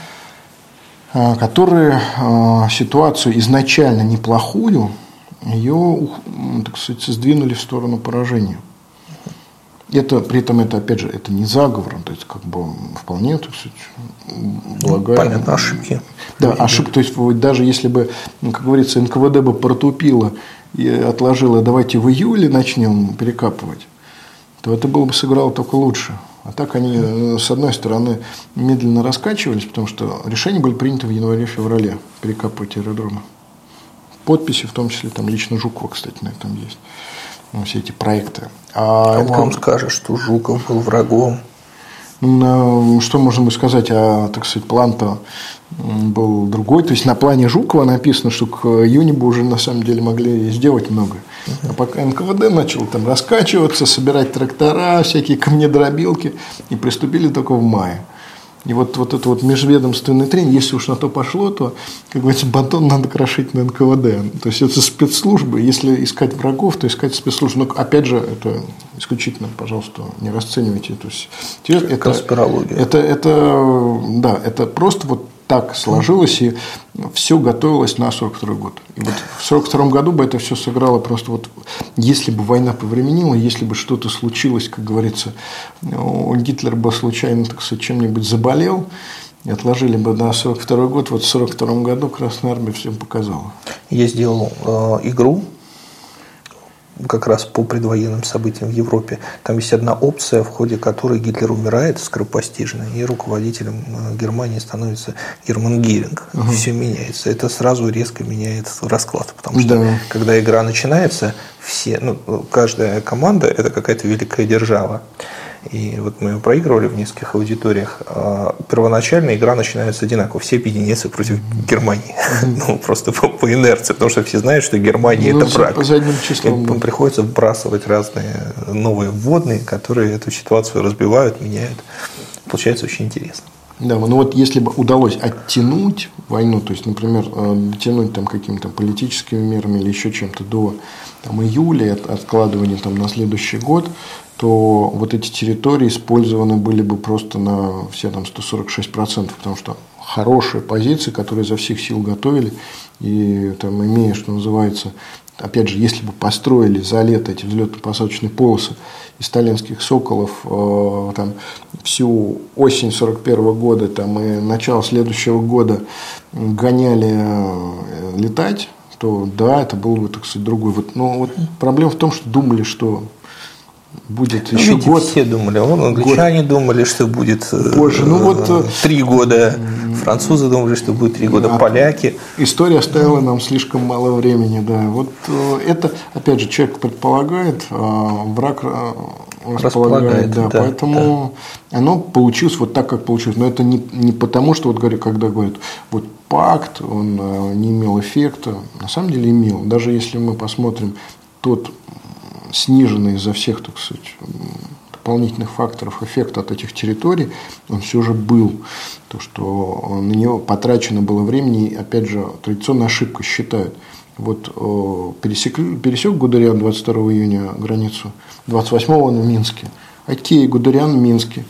которые ситуацию изначально неплохую, ее, так сказать, сдвинули в сторону поражения. Это, при этом, это, опять же, это не заговор, то есть, как бы, вполне, так сказать, благая... Понятно, ошибки. Да, ошибки, то есть, даже если бы, как говорится, НКВД бы протупило и отложило, давайте в июле начнем перекапывать, то это было бы сыграло только лучше. А так они, с одной стороны, медленно раскачивались, потому что решения были приняты в январе-феврале перекапывать аэродромы. Подписи, в том числе, там лично Жукова, кстати, на этом есть. Все эти проекты. А вам скажет, что Жуков был врагом. Что можно сказать? Так сказать, план-то был другой. То есть на плане Жукова написано, что к июню бы уже на самом деле могли сделать много. А пока НКВД начал там раскачиваться, собирать трактора, всякие камнедробилки, и приступили только в мае. И вот этот вот межведомственный тренинг, если уж на то пошло, то, как говорится, батон надо крошить на НКВД. То есть это спецслужбы. Если искать врагов, то искать спецслужбы. Но опять же, это исключительно, пожалуйста, не расценивайте. То есть, это конспирология. Это просто вот так сложилось, и все готовилось на 1942 год. И вот в 1942 году бы это все сыграло просто вот, если бы война повременила, если бы что-то случилось, как говорится, Гитлер бы случайно, так сказать, чем-нибудь заболел, и отложили бы на 1942 год, вот в 1942 году Красная Армия всем показала. Я сделал игру как раз по предвоенным событиям в Европе. Там есть одна опция, в ходе которой Гитлер умирает скоропостижно, и руководителем Германии становится Герман Геринг. Все меняется. Это сразу резко меняет расклад, потому что когда игра начинается, каждая команда – это какая-то великая держава. И вот мы ее проигрывали в нескольких аудиториях. Первоначально игра начинается одинаково. Все объединяются против Германии. Просто по инерции, потому что все знают, что Германия – это враг. По задним числам. Приходится вбрасывать разные новые вводные, которые эту ситуацию разбивают, меняют. Получается очень интересно. Да, ну вот если бы удалось оттянуть войну, то есть, например, дотянуть там какими-то политическими мерами или еще чем-то до июля, откладывания на следующий год, то вот эти территории использованы были бы просто на все 146%, потому что хорошие позиции, которые изо всех сил готовили, и имея, что называется, опять же, если бы построили за лето эти взлетно-посадочные полосы из сталинских «Соколов» всю осень 1941 года и начало следующего года гоняли летать, то да, это был бы, так сказать, другой. Но проблема в том, что думали, что будет еще год. Все думали, англичане думали, что будет позже. 3 года, французы думали, что будет 3 года, поляки. История оставила нам слишком мало времени, да. Вот это, опять же, человек предполагает, враг располагает, да. Поэтому оно получилось вот так, как получилось. Но это не потому, что когда говорят, вот пакт, он не имел эффекта, на самом деле имел. Даже если мы посмотрим тот сниженный из-за всех, так сказать, дополнительных факторов эффект от этих территорий, он все же был. То, что на него потрачено было времени, и, опять же, традиционная ошибка считают. Вот пересек Гудериан 22 июня границу, 28-го на Минске, окей, Гудериан в Минске,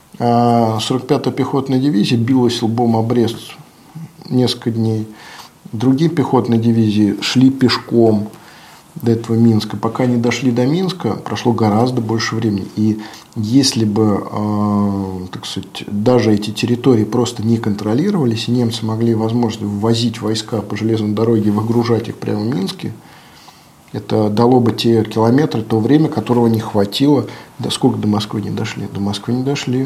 45-я пехотная дивизия билась лбом об Брест несколько дней, другие пехотные дивизии шли пешком до этого Минска. Пока не дошли до Минска, прошло гораздо больше времени. И если бы, так сказать, даже эти территории просто не контролировались, и немцы могли возможность ввозить войска по железной дороге и выгружать их прямо в Минске, это дало бы те километры, то время, которого не хватило. Сколько до Москвы не дошли? До Москвы не дошли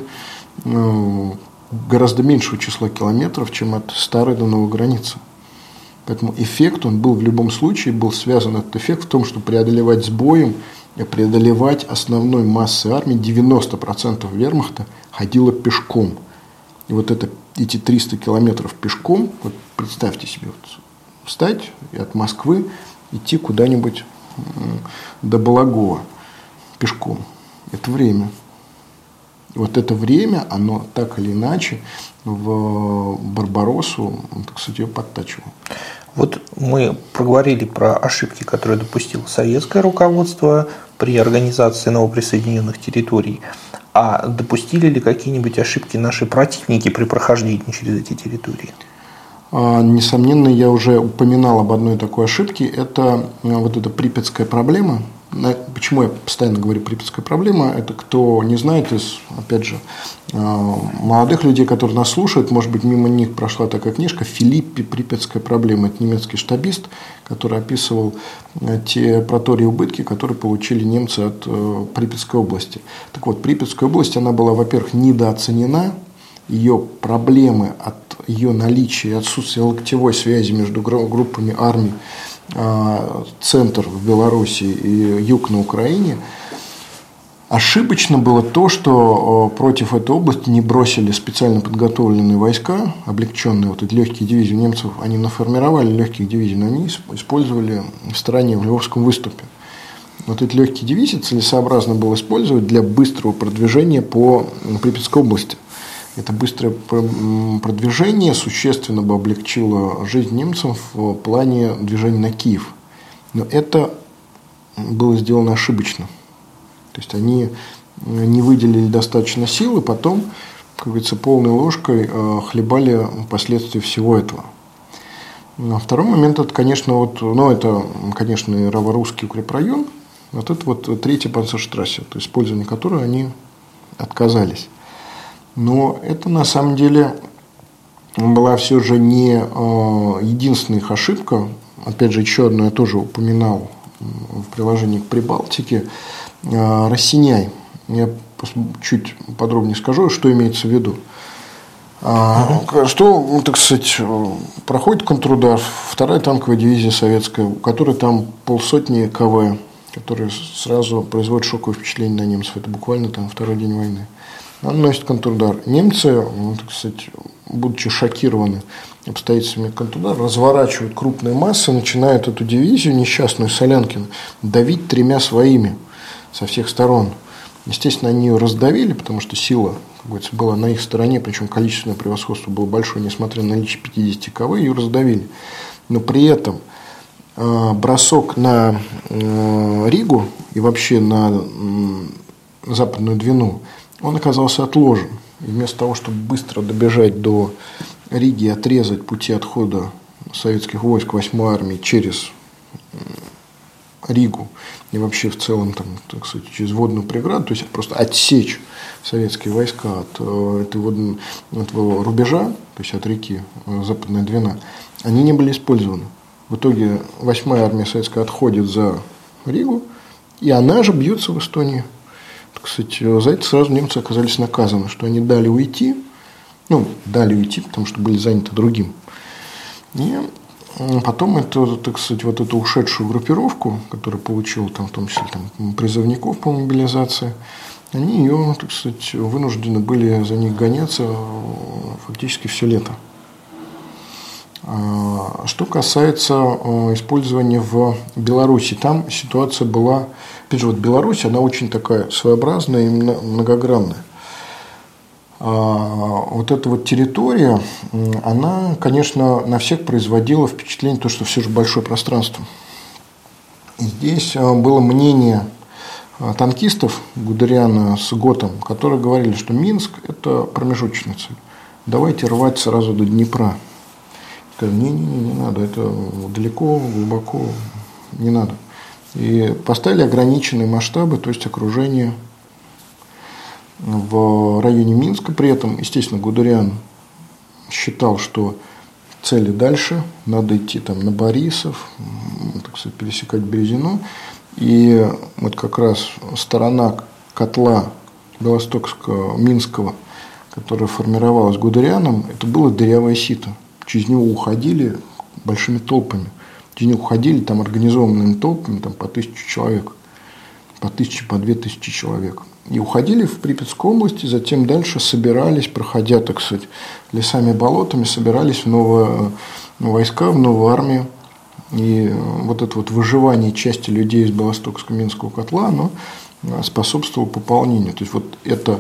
гораздо меньшего числа километров, чем от старой до новой границы. Поэтому эффект, он был в любом случае, был связан этот эффект в том, что преодолевать с боем, преодолевать основной массой армии, 90% вермахта ходило пешком. И вот эти 300 километров пешком, вот представьте себе, встать и от Москвы идти куда-нибудь до Балагова пешком. Это время. И вот это время, оно так или иначе в Барбароссу, так сказать, ее подтачивало. Вот мы проговорили про ошибки, которые допустило советское руководство при организации новоприсоединенных территорий. А допустили ли какие-нибудь ошибки наши противники при прохождении через эти территории? Несомненно, я уже упоминал об одной такой ошибке. Это вот эта припятская проблема. Почему я постоянно говорю припятская проблема? Это кто не знает из, опять же, молодых людей, которые нас слушают, может быть, мимо них прошла такая книжка «Филиппе. Припятская проблема». Это немецкий штабист, который описывал те протори и убытки, которые получили немцы от Припятской области. Так вот, Припятская область, она была, во-первых, недооценена. Ее проблемы от ее наличия и отсутствия локтевой связи между группами армий, центр в Беларуси и юг на Украине. Ошибочно было то, что против этой области не бросили специально подготовленные войска, облегченные, вот эти легкие дивизии немцев, они наформировали легких дивизий, но они использовали в стороне, в Львовском выступе. Вот эти легкие дивизии целесообразно было использовать для быстрого продвижения по Припятской области. Это быстрое продвижение существенно бы облегчило жизнь немцев в плане движения на Киев. Но это было сделано ошибочно. То есть они не выделили достаточно сил, и потом как говорится, полной ложкой хлебали последствия всего этого. А второй момент, это, конечно, и Раворусский укрепрайон, вот это вот 3-я Панцерштрассе, то есть использование которой они отказались. Но это на самом деле была все же не единственная их ошибка. Опять же, еще одну я тоже упоминал в приложении к Прибалтике. Рассиняй. Я чуть подробнее скажу, что имеется в виду. Что, так сказать, проходит контрудар, 2-я танковая дивизия советская, у которой там 500 КВ, которые сразу производят шоковое впечатление на немцев. Это буквально там 2-й день войны. Она носит контрудар. Немцы, так сказать, будучи шокированы обстоятельствами контрудара, разворачивают крупные массы, начинают эту дивизию несчастную Солянкину давить 3 своими со всех сторон. Естественно, они ее раздавили, потому что сила, как говорится, была на их стороне, причем количественное превосходство было большое, несмотря на наличие 50 КВ, ее раздавили. Но при этом бросок на Ригу и вообще на Западную Двину, он оказался отложен. И вместо того, чтобы быстро добежать до Риги и отрезать пути отхода советских войск 8-й армии через Ригу и вообще в целом, там, так сказать, через водную преграду, то есть просто отсечь советские войска от этого рубежа, то есть от реки Западная Двина, они не были использованы. В итоге 8-я армия советская отходит за Ригу, и она же бьется в Эстонии. Так сказать, за это сразу немцы оказались наказаны, что они дали уйти, потому что были заняты другим. И потом так сказать, вот эту ушедшую группировку, которая получила там, в том числе призывников по мобилизации, они ее, так сказать, вынуждены были за них гоняться фактически все лето. Что касается использования в Беларуси, там ситуация была, опять же, вот Беларусь, она очень такая своеобразная и многогранная. Вот эта вот территория, она, конечно, на всех производила впечатление, то, что все же большое пространство. И здесь было мнение танкистов Гудериана с Готом, которые говорили, что Минск – это промежуточная цель. Давайте рвать сразу до Днепра. Сказали, не надо, это далеко, глубоко, не надо. И поставили ограниченные масштабы, то есть окружение в районе Минска. При этом, естественно, Гудериан считал, что цели дальше, надо идти там на Борисов, так сказать, пересекать Березину. И вот как раз сторона котла Белостокского, Минского, которая формировалась Гудерианом, это было дырявое сито. Через него уходили большими толпами. Через него уходили там организованными толпами там, по 1000 человек, по 1000, по 2000 человек. И уходили в Припятскую область, и затем дальше собирались, проходя, так сказать, лесами и болотами, собирались в новые войска, в новую армию. И вот это вот выживание части людей из Белостокско-Минского котла, оно способствовало пополнению. То есть, вот это,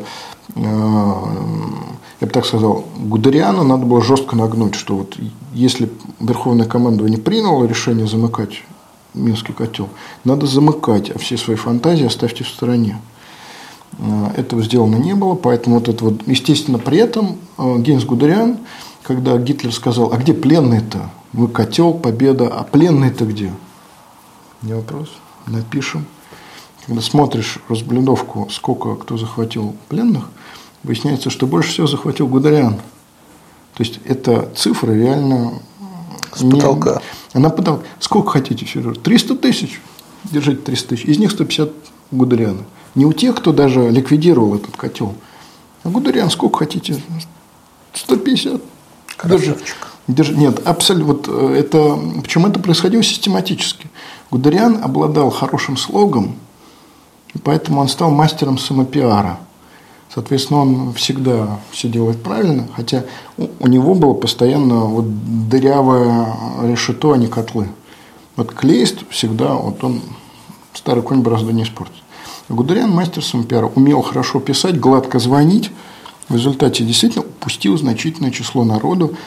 я бы так сказал, Гудериана надо было жестко нагнуть, что вот если Верховное командование приняло решение замыкать Минский котел, надо замыкать, а все свои фантазии оставьте в стороне. Этого сделано не было, поэтому вот это вот, естественно, при этом Гейнс Гудериан, когда Гитлер сказал, а где пленные-то? Мы котел, победа, а пленные-то где? Не вопрос, напишем. Когда смотришь разблюдовку, сколько кто захватил пленных, выясняется, что больше всего захватил Гудериан. То есть, это цифра реально... С потолка. Она потолка. Сколько хотите, Сережа? 300 тысяч. Держите 300 тысяч. Из них 150 Гудериана. Не у тех, кто даже ликвидировал этот котел. А Гудериан сколько хотите? 150. Красавчик. Нет, абсолютно. Вот это, причем это происходило систематически. Гудериан обладал хорошим слогом, и поэтому он стал мастером самопиара. Соответственно, он всегда все делает правильно, хотя у него было постоянно вот дырявое решето, а не котлы. Вот Клейст всегда, вот он, старый конь борозду не испортит. Гудериан мастер самопиара, умел хорошо писать, гладко звонить. В результате действительно упустил значительное число народу.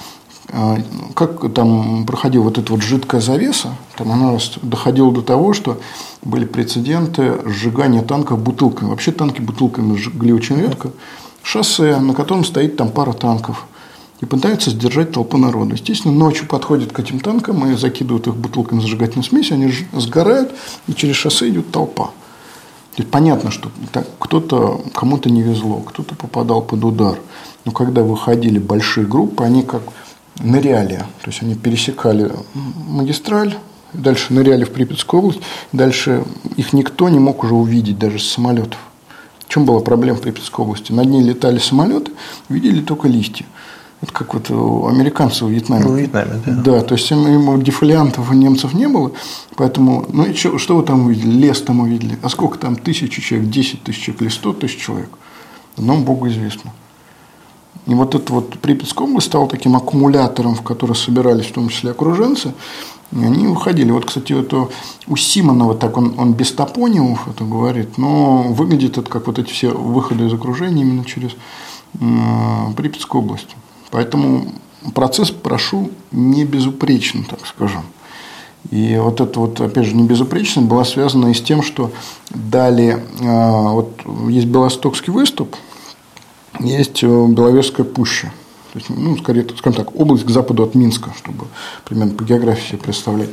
Как там проходила вот эта вот жидкая завеса, там она доходила до того, что были прецеденты сжигания танков бутылками. Вообще танки бутылками сжигали очень редко. шоссе, на котором стоит там пара танков. И пытаются сдержать толпу народа. Естественно, ночью подходят к этим танкам и закидывают их бутылками зажигательной смеси, они сгорают, и через шоссе идет толпа. То есть понятно, что кто-то, кому-то не везло, кто-то попадал под удар. Но когда выходили большие группы, они как ныряли. То есть они пересекали магистраль, дальше ныряли в Припятскую область, дальше их никто не мог уже увидеть даже с самолетов. В чем была проблема в Припятской области? Над ней летали самолеты, видели только листья. Это как вот у американцев в Вьетнаме. В Вьетнаме, да. Да, то есть дефолиантов у немцев не было, поэтому, ну и что вы там увидели? Лес там увидели. А сколько там? 1000 человек, 10 тысяч человек или 100 тысяч человек? Одному Богу известно. И вот эта вот Припятская область стала таким аккумулятором, в который собирались в том числе окруженцы, и они выходили. Вот, кстати, это у Симонова, так он без топонимов это говорит, но выглядит это как вот эти все выходы из окружения именно через Припятскую область. Поэтому процесс прошел не безупречно, так скажем. И вот это вот, опять же, небезупречность была связана и с тем, что дали, вот есть Белостокский выступ, есть Беловежская пуща. То есть, ну, скорее, скажем так, область к западу от Минска, чтобы примерно по географии себе представлять.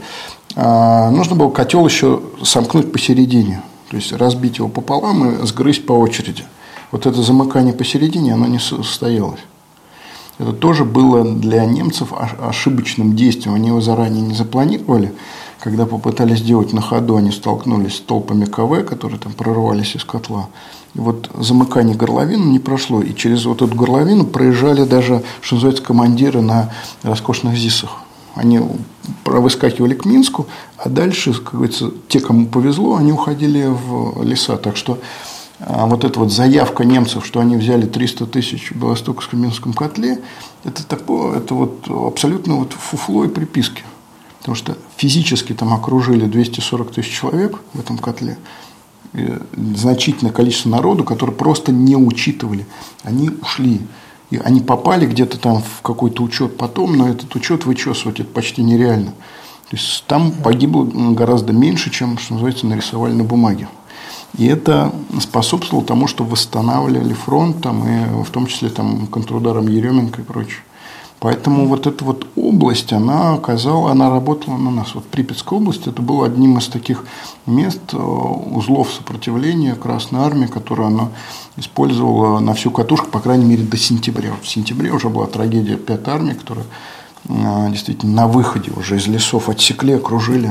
Нужно было котел еще сомкнуть посередине, то есть разбить его пополам и сгрызть по очереди. Вот это замыкание посередине, оно не состоялось. Это тоже было для немцев ошибочным действием. Они его заранее не запланировали. Когда попытались сделать на ходу, они столкнулись с толпами КВ, которые там прорвались из котла. И вот замыкание горловины не прошло. И через вот эту горловину проезжали даже, что называется, командиры на роскошных ЗИСах. Они выскакивали к Минску, а дальше, как говорится, те, кому повезло, они уходили в леса. Так что вот эта вот заявка немцев, что они взяли 300 тысяч в Белостокско-Минском котле, это вот абсолютно вот фуфло и приписки. Потому что физически там окружили 240 тысяч человек в этом котле. И значительное количество народу, которые просто не учитывали. Они ушли. И они попали где-то там в какой-то учет потом, но этот учет вычесывать это почти нереально. То есть там погибло гораздо меньше, чем, что называется, нарисовали на бумаге. И это способствовало тому, что восстанавливали фронт, там, и в том числе там, контрударом Еременко и прочее. Поэтому вот эта вот область, она работала на нас. Вот Припятская область, это было одним из таких мест, узлов сопротивления Красной Армии, которую она использовала на всю катушку, по крайней мере, до сентября. В сентябре уже была трагедия 5-й армии, которая действительно на выходе уже из лесов отсекли, окружили.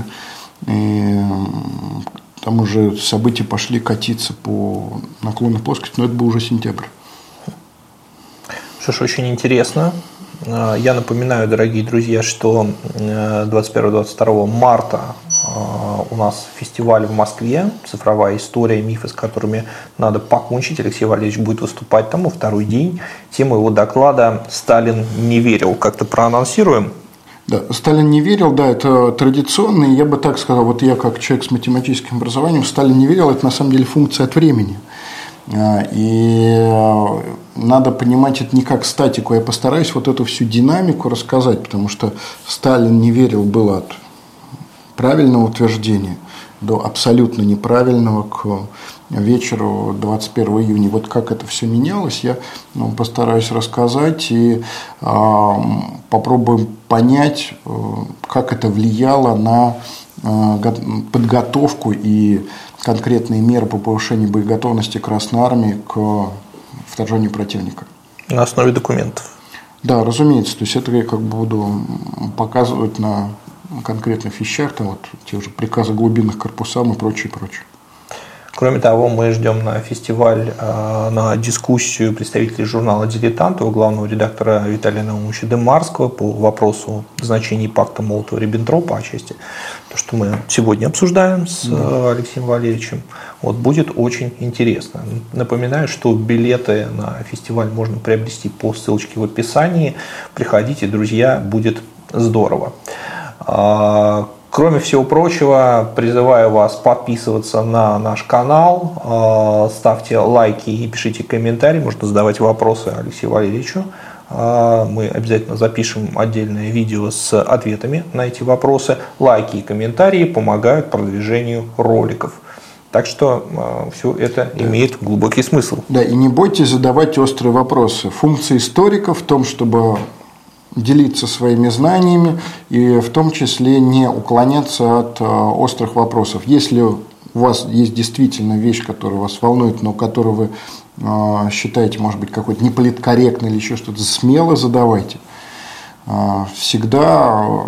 И там уже события пошли катиться по наклонной плоскости, но это был уже сентябрь. Что ж, очень интересно. Я напоминаю, дорогие друзья, что 21-22 марта у нас фестиваль в Москве «Цифровая история. Мифы, с которыми надо покончить». Алексей Валерьевич будет выступать там во второй день. Тема его доклада «Сталин не верил». Как-то проанонсируем? Да, Сталин не верил, да, это традиционно. Я бы так сказал, вот я как человек с математическим образованием, Сталин не верил, это на самом деле функция от времени. И надо понимать это не как статику. Я постараюсь вот эту всю динамику рассказать, потому что Сталин не верил было от правильного утверждения до абсолютно неправильного к вечеру 21 июня. Вот как это все менялось, я постараюсь рассказать и попробуем понять, как это влияло на подготовку и конкретные меры по повышению боеготовности Красной Армии к вторжению противника. На основе документов. Да, разумеется. То есть это я как бы буду показывать на конкретных вещах, там вот те уже приказы глубинных корпусам и прочее, прочее. Кроме того, мы ждем на фестиваль, на дискуссию представителей журнала «Дилетант», его главного редактора Виталия Наумовича Демарского по вопросу значения пакта Молотова-Риббентропа, отчасти то, что мы сегодня обсуждаем с Алексеем Валерьевичем. Вот, будет очень интересно. Напоминаю, что билеты на фестиваль можно приобрести по ссылочке в описании. Приходите, друзья, будет здорово. Кроме всего прочего, призываю вас подписываться на наш канал, ставьте лайки и пишите комментарии, можно задавать вопросы Алексею Валерьевичу. Мы обязательно запишем отдельное видео с ответами на эти вопросы. Лайки и комментарии помогают продвижению роликов. Так что все это имеет глубокий смысл. Да, и не бойтесь задавать острые вопросы. Функция историка в том, чтобы делиться своими знаниями и в том числе не уклоняться от острых вопросов. Если у вас есть действительно вещь, которая вас волнует, но которую вы считаете, может быть, какой-то неполиткорректной или еще что-то, смело задавайте. Всегда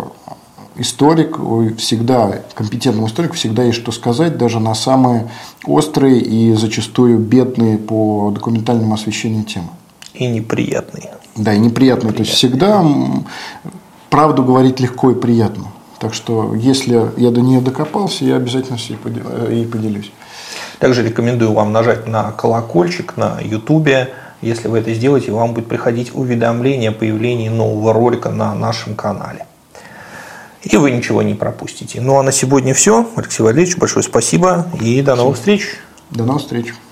компетентному историку всегда есть что сказать, даже на самые острые и зачастую бедные по документальному освещению темы. И неприятные. Да, и неприятные. То есть всегда правду говорить легко и приятно. Так что, если я до нее докопался, я обязательно с ней поделюсь. Также рекомендую вам нажать на колокольчик на YouTube. Если вы это сделаете, вам будет приходить уведомление о появлении нового ролика на нашем канале. И вы ничего не пропустите. Ну а на сегодня все. Алексей Валерьевич, большое спасибо и до новых встреч. До новых встреч.